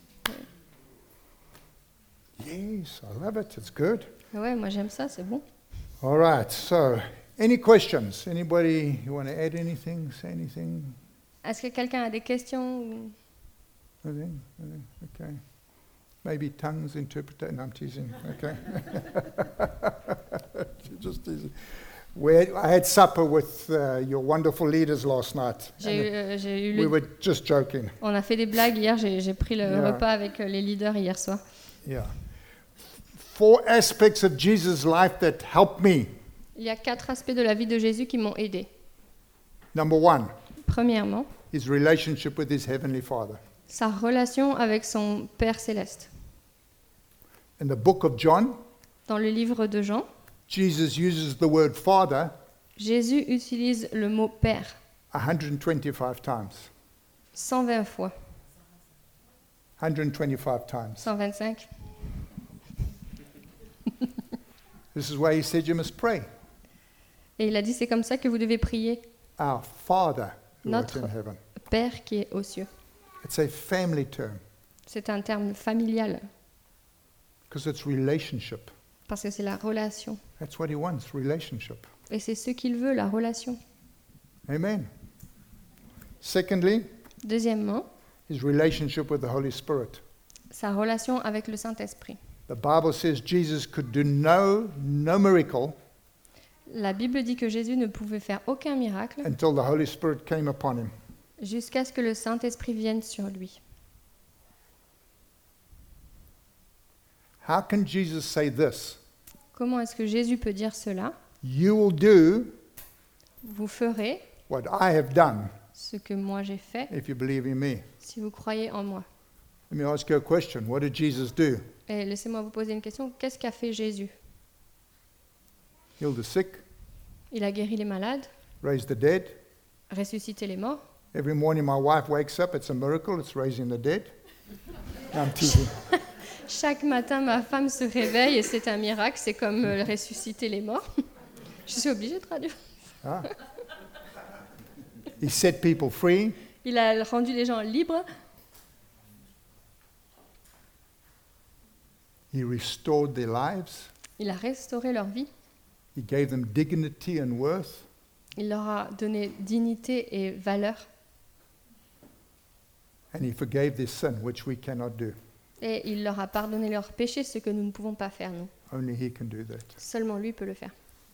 Yes, I love it. It's good. » Ouais, moi j'aime ça, c'est bon. All right. So, any questions? Anybody you want to add anything? Say anything? Est-ce que quelqu'un a des questions ou- Nothing? Okay. Maybe tongues, interpretation. No, I'm teasing. Okay. Just teasing. I had supper with your wonderful leaders last night. J'ai eu We were just joking. On a fait des blagues hier, j'ai pris le Yeah. repas avec les leaders hier soir. Yeah. 4 aspects of Jesus' life that helped me. Il y a 4 aspects de la vie de Jésus qui m'ont aidé. Number 1, Premièrement, his relationship with his heavenly Father. sa relation avec son Père céleste. In the book of John, Dans le livre de Jean, Jesus uses the word Father Jésus utilise le mot Père 125 times. 120 fois. 125 times. 125. This is why he said you must pray. Et il a dit, c'est comme ça que vous devez prier. Our Father who art Notre in heaven. Père qui est aux cieux. It's a family term C'est un terme familial, because it's relationship. parce que c'est la relation. That's what he wants, relationship. Et c'est ce qu'il veut, la relation. Amen. Secondly, Deuxièmement, his relationship with the Holy Spirit. sa relation avec le Saint-Esprit. The Bible says Jesus could do no miracle La Bible dit que Jésus ne pouvait faire aucun miracle until the Holy Spirit came upon him. jusqu'à ce que le Saint-Esprit vienne sur lui. How can Jesus say this? Comment est-ce que Jésus peut dire cela? You will do Vous ferez what I have done ce que moi j'ai fait if you believe in me. si vous croyez en moi. Let me ask you a question. What did Jesus do? Et laissez-moi vous poser une question. Qu'est-ce qu'a fait Jésus? Healed the sick, Il a guéri les malades, raised the dead. ressuscité les morts. Every morning my wife wakes up, it's a miracle, it's raising the dead. No, I'm teasing. Chaque matin, ma femme se réveille et c'est un miracle. C'est comme ressusciter les morts. Je suis obligée de traduire. Ah. He set people free. Il a rendu les gens libres. He restored their lives. Il a restauré leur vie. He gave them dignity and worth. Il leur a donné dignité et valeur. And he forgave their sin, which we cannot do. Et il leur a pardonné leurs péchés, ce que nous ne pouvons pas faire, nous. Only he can do that. Seulement lui peut le faire.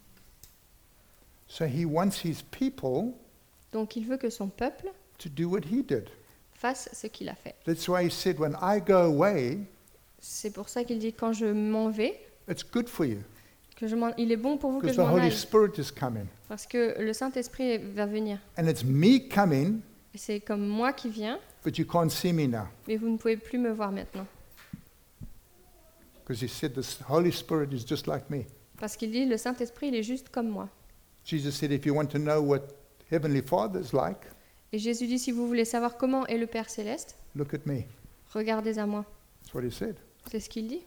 So he wants his people Donc il veut que son peuple to do what he did. fasse ce qu'il a fait. That's why he said, when I go away, C'est pour ça qu'il dit, quand je m'en vais, it's good for you. il est bon pour vous que Because je the m'en Holy aille. Spirit is coming. Parce que le Saint-Esprit va venir. And it's me coming, Et c'est comme moi qui viens, but you can't see me now. mais vous ne pouvez plus me voir maintenant. Because he said the Holy Spirit is just like me. Parce qu'il dit, le Saint-Esprit, il est juste comme moi. Jesus said, if you want to know what Heavenly Father is like, Et Jésus dit, si vous voulez savoir comment est le Père Céleste, look at me. regardez à moi. That's what he said. C'est ce qu'il dit.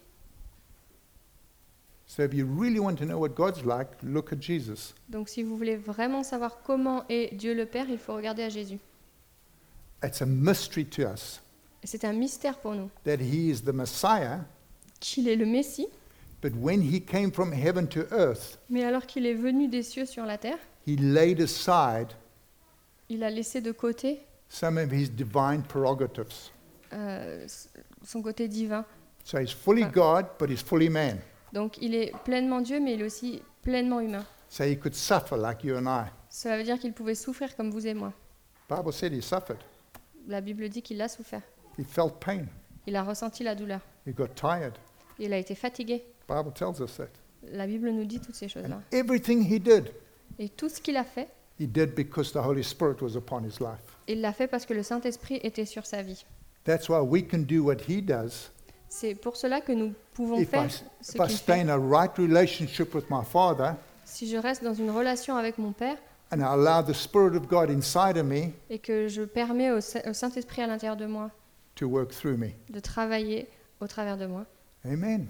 So if you really want to know what God's like, look at Jesus. Donc si vous voulez vraiment savoir comment est Dieu le Père, il faut regarder à Jésus. It's a mystery to us Et c'est un mystère pour nous, that he is the Messiah, qu'il est le Messie, but when he came from heaven to earth, mais alors qu'il est venu des cieux sur la terre, he laid aside il a laissé de côté some of his divine prerogatives. son côté divin. So he's fully God, but he's fully man. Donc il est pleinement Dieu, mais il est aussi pleinement humain. So he could suffer like you and I. Cela veut dire qu'il pouvait souffrir comme vous et moi. The Bible said he suffered. La Bible dit qu'il a souffert. He felt pain. Il a ressenti la douleur. He got tired. Il a été fatigué. The Bible tells us that. La Bible nous dit toutes ces choses-là. And everything he did, Et tout ce qu'il a fait, he did because the Holy Spirit was upon his life. il l'a fait parce que le Saint-Esprit était sur sa vie. That's why we can do what he does C'est pour cela que nous pouvons if faire ce I qu'il stay fait. in a right relationship with my Father Si je reste dans une relation avec mon Père and I allow the Spirit of God inside of me et que je permets au Saint-Esprit à l'intérieur de moi to work through me. de travailler au travers de moi. Amen.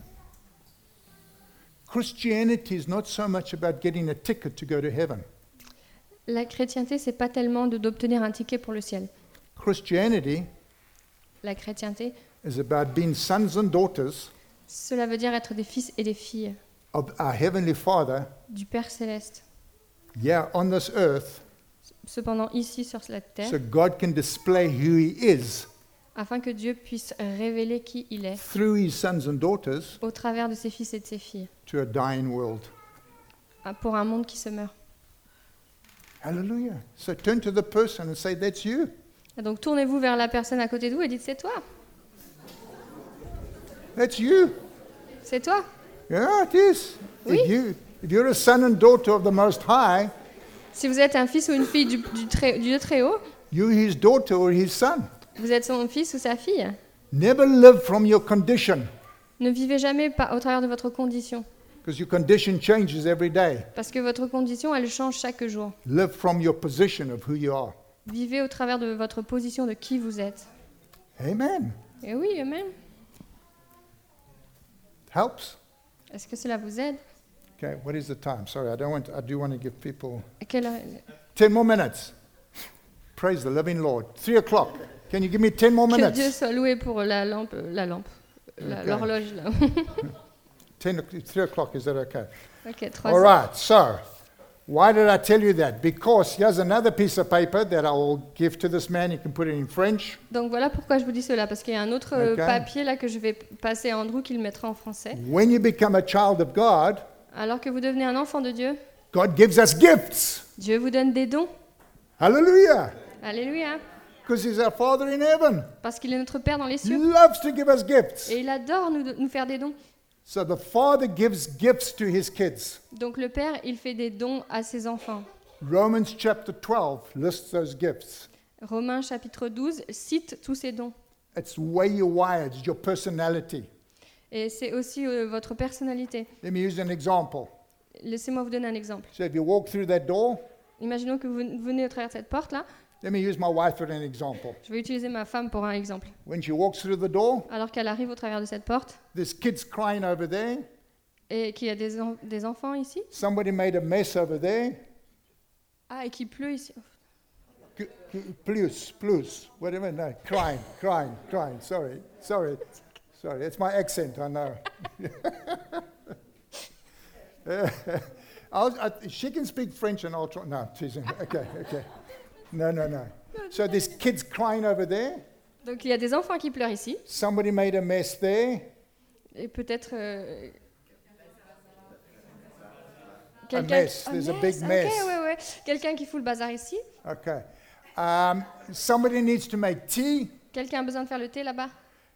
Christianity is not so much about getting a ticket to go to heaven. La chrétienté, c'est pas tellement d'obtenir un ticket pour le ciel. Christianity La chrétienté, is about being sons and daughters cela veut dire être des fils et des filles of our Heavenly Father du Père céleste. here on this earth Cependant, ici sur la terre, so God can display who He is afin que Dieu puisse révéler qui il est through his sons and daughters au travers de ses fils et de ses filles, to a dying world. pour un monde qui se meurt. Hallelujah. So turn to the person and say, that's you. Et donc tournez-vous vers la personne à côté de vous et dites, c'est toi, That's you. c'est toi. Yeah, it is. Oui. If you're a son and daughter of the Most High, Si vous êtes un fils ou une fille du Dieu très haut, you're his daughter or his son. vous êtes son fils ou sa fille. Never live from your condition, Ne vivez jamais au travers de votre condition, because your condition changes every day. parce que votre condition, elle change chaque jour. Live from your position of who you are. Vivez au travers de votre position de qui vous êtes. Amen. Et oui, amen. Helps. Est-ce que cela vous aide? Okay, what is the time? Sorry, I do want to give people À quelle heure elle est? 10 more minutes. Praise the living Lord. 3 o'clock. Can you give me 10 more Que Dieu minutes? soit loué pour l'horloge là. 3 o'clock, is that okay? Ok, 3 All heures. right, so why did I tell you that? Because here's another piece of paper that I will give to this man. He can put it in French. Donc voilà pourquoi je vous dis cela, parce qu'il y a un autre Ok. papier là que je vais passer à Andrew qui le mettra en français. When you become a child of God, Alors que vous devenez un enfant de Dieu, God gives us gifts. Dieu vous donne des dons. Hallelujah. Alléluia. Because he's our Father in heaven. Parce qu'il est notre Père dans les He cieux. loves to give us gifts. Et il adore nous faire des dons. So the Father gives gifts to his kids. Donc le Père, il fait des dons à ses enfants. Romans chapter 12 lists those gifts. Romains chapitre 12 cite tous ces dons. It's the way you're wired, it's your personality. Et c'est aussi votre personnalité. Let me use an example. Laissez-moi vous donner un exemple. So if you walk through that door, Imaginons que vous venez au travers de cette porte-là. let me use my wife for an example. Je vais utiliser ma femme pour un exemple. When she walks through the door, Alors qu'elle arrive au travers de cette porte there's kids crying over there. et qu'il y a des enfants ici. Somebody made a mess over there. Ah, et qu'il pleut ici. Plus, whatever, no, crying. Sorry. It's my accent, I know. She can speak French and I'll try. No, teasing. Okay. No. So there's kids crying over there. Donc il y a des enfants qui pleurent ici. Somebody made a mess there. Et peut-être... A mess. There's a big mess. Ok, ouais. Quelqu'un qui fout le bazar ici. Okay. Somebody needs to make tea. Quelqu'un a besoin de faire le thé là-bas.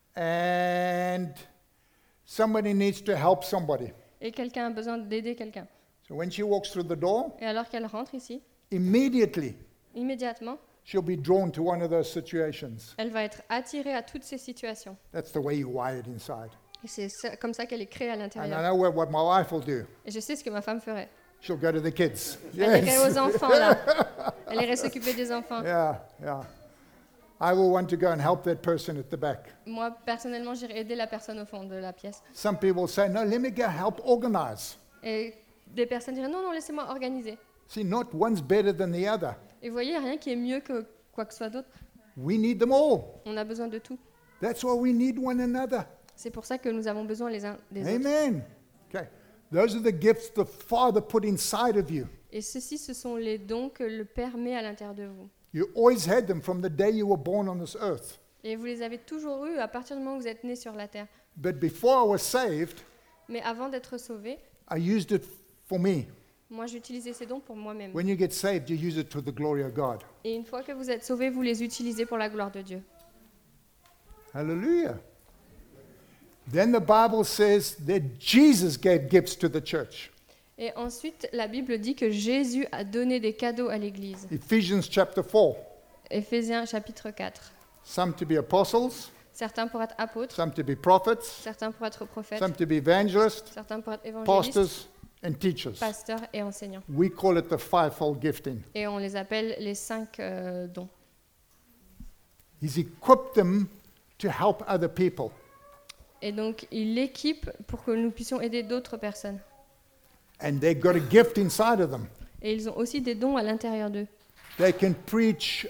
And somebody needs to help somebody. Et quelqu'un a besoin d'aider quelqu'un. So when she walks through the door, Et alors qu'elle rentre ici, immediately immédiatement, she'll be drawn to one of those situations. elle va être attirée à toutes ces situations. That's the way you're wired inside. Et comme ça qu'elle est créée à And I l'intérieur. know what my wife will do. Et je sais ce que ma femme ferait. She'll go to the kids. Elle irait aux enfants, là. Elle irait s'occuper des enfants. Yeah. I will want to go and help that person at the back. Moi, personnellement, j'irai aider la personne au fond de la pièce. Some people say, no, let me go help organize. Et des personnes diraient, non, laissez-moi organiser. See, not one's better than the other. Et vous voyez, il n'y a rien qui est mieux que quoi que ce soit d'autre. We need them all. On a besoin de tout. That's why we need one another. C'est pour ça que nous avons besoin les uns des autres. Amen. Okay. Those are the gifts the Father put inside of you. Et ceci, ce sont les dons que le Père met à l'intérieur de vous. You always had them from the day you were born on this earth. Et vous les avez toujours eus à partir du moment où vous êtes nés sur la terre. But before I was saved, Mais avant d'être sauvé, I used it for me. moi j'utilisais ces dons pour moi-même. When you get saved, you use it to the glory of God. Et une fois que vous êtes sauvé, vous les utilisez pour la gloire de Dieu. Hallelujah. Then the Bible says that Jesus gave gifts to the church. Et ensuite, la Bible dit que Jésus a donné des cadeaux à l'Église. Ephesians chapter 4. Éphésiens chapitre 4. Some to be apostles, Certains pour être apôtres, some to be prophets, certains pour être prophètes, some to be evangelists, certains pour être évangélistes, pastors, and teachers. pasteurs et enseignants. We call it the fivefold gifting. Et on les appelle les 5 dons. He's equipped them to help other people. Et donc, il l'équipe pour que nous puissions aider d'autres personnes. And they've got a gift inside of them. Et ils ont aussi des dons à l'intérieur d'eux. They can preach.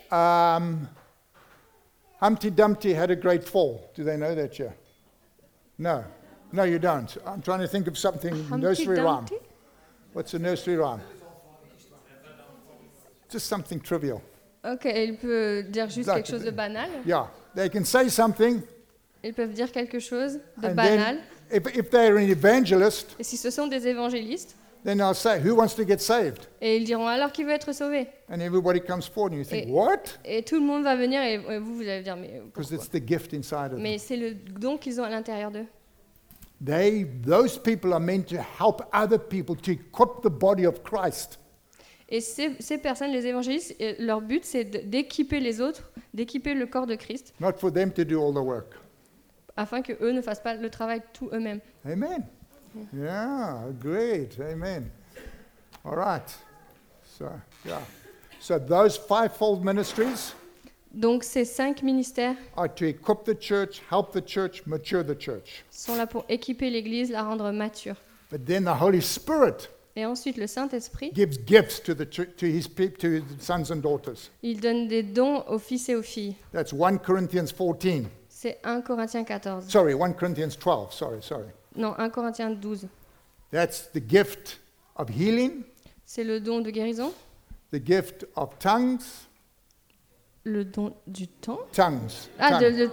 Humpty Dumpty had a great fall. Do they know that, yeah? No. No, you don't. I'm trying to think of something. Nursery rhyme. What's a nursery rhyme? Just something trivial. Ok, il peut dire juste Exact. quelque chose de banal. Yeah, they can say something, Ils peuvent dire quelque chose de and banal. then if they're an evangelist, Et si ce sont des évangélistes, then they'll say, who wants to get saved? et ils diront alors qui veut être sauvé. And everybody comes forward, and you think, Et- what? Et tout le monde va venir et vous allez dire mais Because pourquoi? it's the gift inside of them. Mais c'est le don qu'ils ont à l'intérieur d'eux. Those people are meant to help other people to equip the body of Christ. Et ces personnes, les évangélistes, leur but c'est d'équiper les autres, d'équiper le corps de Christ, Not for them to do all the work. afin que eux ne fassent pas le travail tout eux-mêmes. Amen. Yeah, great. Amen. All right. So, yeah. So those fivefold ministries Donc ces 5 ministères are to equip the church, help the church, mature the church. sont là pour équiper l'Église, la rendre mature. But then the Holy Spirit Et ensuite le Saint-Esprit, gives gifts to his sons and daughters. il donne des dons aux fils et aux filles. That's 1 Corinthians 14. C'est 1 Corinthiens 14. Sorry, 1 Corinthians 12. Sorry. Non, 1 Corinthiens 12. That's the gift of healing, C'est le don de guérison, the gift of tongues. le don du temps. Tongues. Ah, Tongues.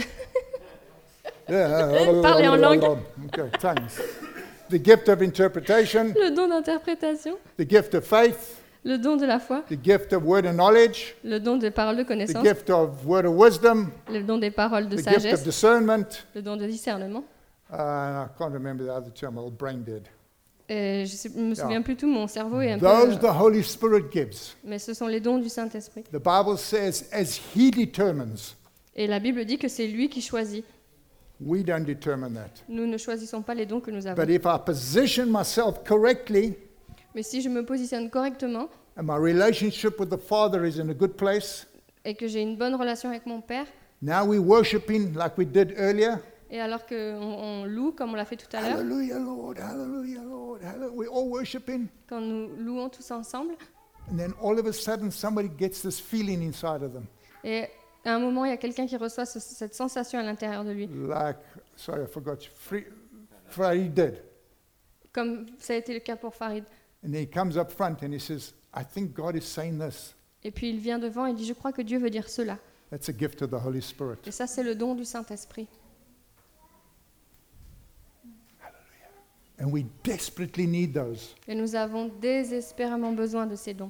Parler en langue. Okay, tongues. The gift of interpretation, Le don d'interprétation, the gift of faith, le don de la foi, the gift of word of knowledge, le don des paroles de the connaissance, gift of word of wisdom, le don des paroles de the gift of sagesse, discernment. le don de discernement. I can't remember the other two. I'm all brain dead. Et je ne me souviens Yeah. plus tout, mon cerveau est un peu... Those the Holy Spirit gives. Mais ce sont les dons du Saint-Esprit. The Bible says, as He determines, Et la Bible dit que c'est lui qui choisit. we don't determine that. Nous ne choisissons pas les dons que nous avons. But if I position myself correctly, Mais si je me positionne correctement and my relationship with the Father is in a good place, et que j'ai une bonne relation avec mon Père, now we're worshiping like we did earlier. et alors qu'on loue comme on l'a fait tout à l'heure, Hallelujah, Lord, hallelujah, Lord, hallelujah. We're all worshiping. quand nous louons tous ensemble, And then all of a sudden, somebody gets this feeling inside of them. et à un moment, il y a quelqu'un qui reçoit cette sensation à l'intérieur de lui, Like, sorry, I forgot. Farid did. comme ça a été le cas pour Farid. And then he comes up front and he says, I think God is saying this. Et puis il vient devant et dit, je crois que Dieu veut dire cela. That's a gift of the Holy Spirit. Et ça, c'est le don du Saint-Esprit. And we desperately need those. Et nous avons désespérément besoin de ces dons.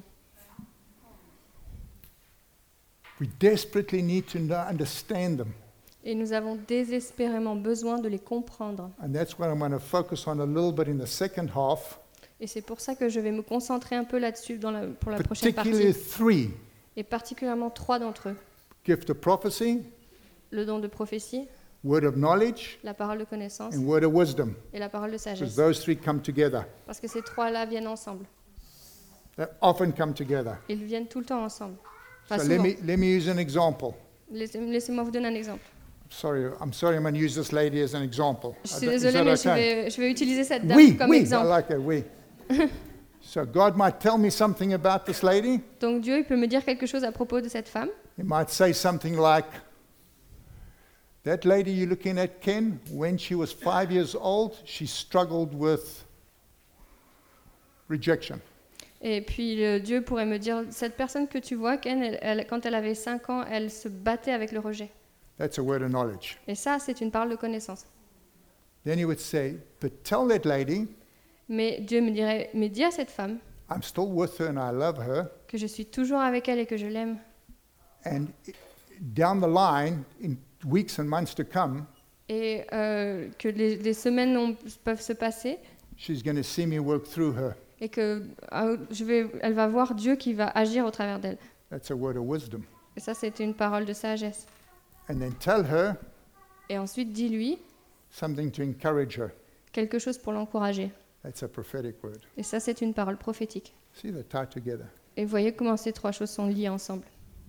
We desperately need to understand them. Et nous avons désespérément besoin de les comprendre. And that's what I'm going to focus on a little bit in the second half, Et c'est pour ça que je vais me concentrer un peu là-dessus pour la prochaine particularly partie. 3. Et particulièrement 3 d'entre eux. Gift of prophecy, Le don de prophétie, word of knowledge, la parole de connaissance and word of wisdom. et la parole de Because sagesse. those 3 come together. Parce que ces 3-là viennent ensemble. They often come together. Ils viennent tout le temps ensemble. Enfin, So let souvent. me use an example. Laissez-moi vous donner un exemple. I'm sorry, I'm going to use this lady as an example. Je suis Is désolée, that mais okay? je vais utiliser cette dame Oui, comme oui, I exemple. like it, oui. So God might tell me something about this lady. Donc Dieu, il peut me dire quelque chose à propos de cette femme. He might say something like, that lady you're looking at, Ken, when she was 5 years old, she struggled with rejection. Et puis Dieu pourrait me dire, cette personne que tu vois, Ken, quand elle avait 5 ans, elle se battait avec le rejet. That's a word of knowledge. Et ça, c'est une parole de connaissance. Then he would say, but tell that lady, Mais Dieu me dirait, mais dis à cette femme I'm still with her and I love her. que je suis toujours avec elle et que je l'aime. And down the line, in weeks and months to come, Et que les semaines peuvent se passer she's going to see me work through her. et que elle va voir Dieu qui va agir au travers d'elle. That's a word of wisdom. Et ça, c'est une parole de sagesse. And then tell her Et ensuite, dis-lui something to encourage her. quelque chose pour l'encourager. That's a prophetic word. Et ça, c'est une parole prophétique. See, they're tied together. Et vous voyez comment ces 3 choses sont liées ensemble.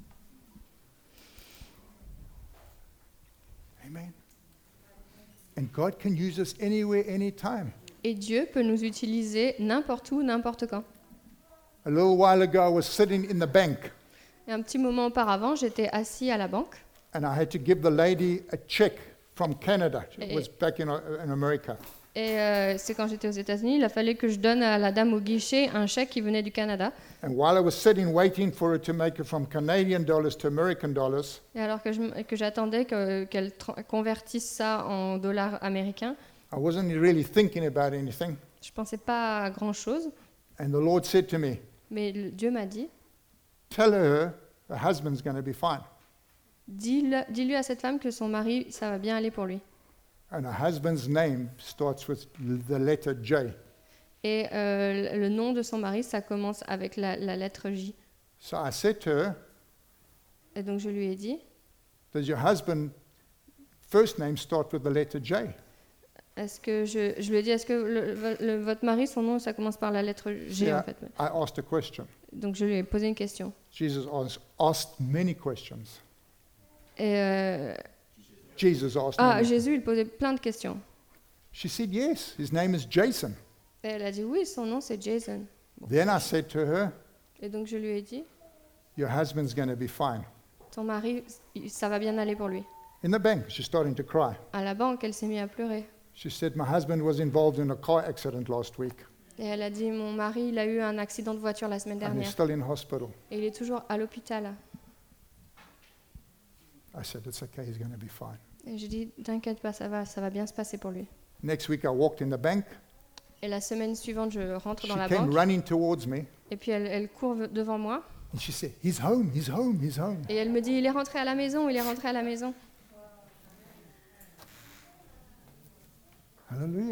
Amen. And God can use us anywhere, anytime. Et Dieu peut nous utiliser n'importe où, n'importe quand. A little while ago, I was sitting in the bank, Et un petit moment auparavant, j'étais assis à la banque and I had to give the lady a check from Canada. It Eh. was back in America. Et c'est quand j'étais aux États-Unis, il a fallu que je donne à la dame au guichet un chèque qui venait du Canada. And while I was sitting waiting for her to make it from Canadian dollars to American dollars, Et alors que j'attendais qu'elle convertisse ça en dollars américains, I wasn't really thinking about anything. je ne pensais pas à grand-chose. And the Lord said to me, Mais Dieu m'a dit, tell her husband's going to be fine. dis-lui à cette femme que son mari, ça va bien aller pour lui. And her husband's name starts with the letter J. Et le nom de son mari, ça commence avec la lettre J. So I said to her, Et donc je lui ai dit, does your husband first name start with the letter J? est-ce que je lui ai dit, est-ce que votre mari, son nom, ça commence par la lettre G Yeah, en fait. I asked a question. Donc je lui ai posé une question. Jesus asked many questions. Et Jesus asked many. Jésus, il posait plein de questions. She said, yes, his name is Jason. Et elle a dit, oui, son nom c'est Jason. Then I said to her, Et donc je lui ai dit, your husband's going to be fine. ton mari, ça va bien aller pour lui. In the bank, she's starting to cry. À la banque, elle s'est mise à pleurer. She said, my husband was involved in a car accident last week, Et elle a dit, mon mari, il a eu un accident de voiture la semaine and he's dernière. still in hospital. Et il est toujours à l'hôpital. I said, it's okay, he's going to be fine. Et j'ai dit, t'inquiète pas, ça va bien se passer pour lui. Next week, I walked in the bank. Et la semaine suivante, je rentre She dans la came banque. running towards me, Et puis elle court devant moi. and she said, he's home, he's home, he's home. Et elle me dit, il est rentré à la maison, il est rentré à la maison. Hallelujah.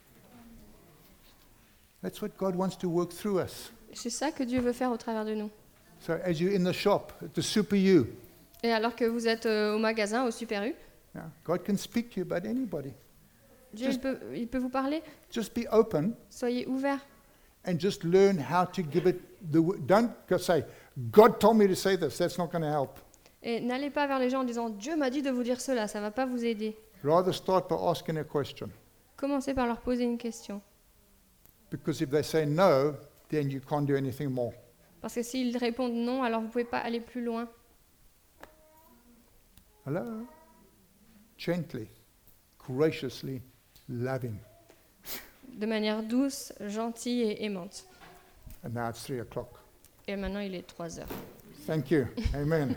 That's what God wants to work through us. C'est ça que Dieu veut faire au travers de nous. So as you're in the shop, at the Super U, Et alors que vous êtes au magasin, au Super U, yeah, God can speak to you about anybody. Dieu il peut vous parler. Just be open Soyez ouverts. and just learn how to give it don't go say, God told me to say this. That's not going to help. Et n'allez pas vers les gens en disant, Dieu m'a dit de vous dire cela, ça ne va pas vous aider. Rather start by asking a question. Commencez par leur poser une question. Because if they say no, then you can't do anything more. Parce que s'ils répondent non, alors vous ne pouvez pas aller plus loin. Hello? Gently, graciously, loving. De manière douce, gentille et aimante. And now it's 3 o'clock. Et maintenant, il est 3 heures. Thank you. Amen.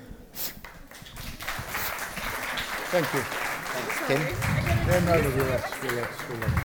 Thank you. Tim? Yeah, no, relax.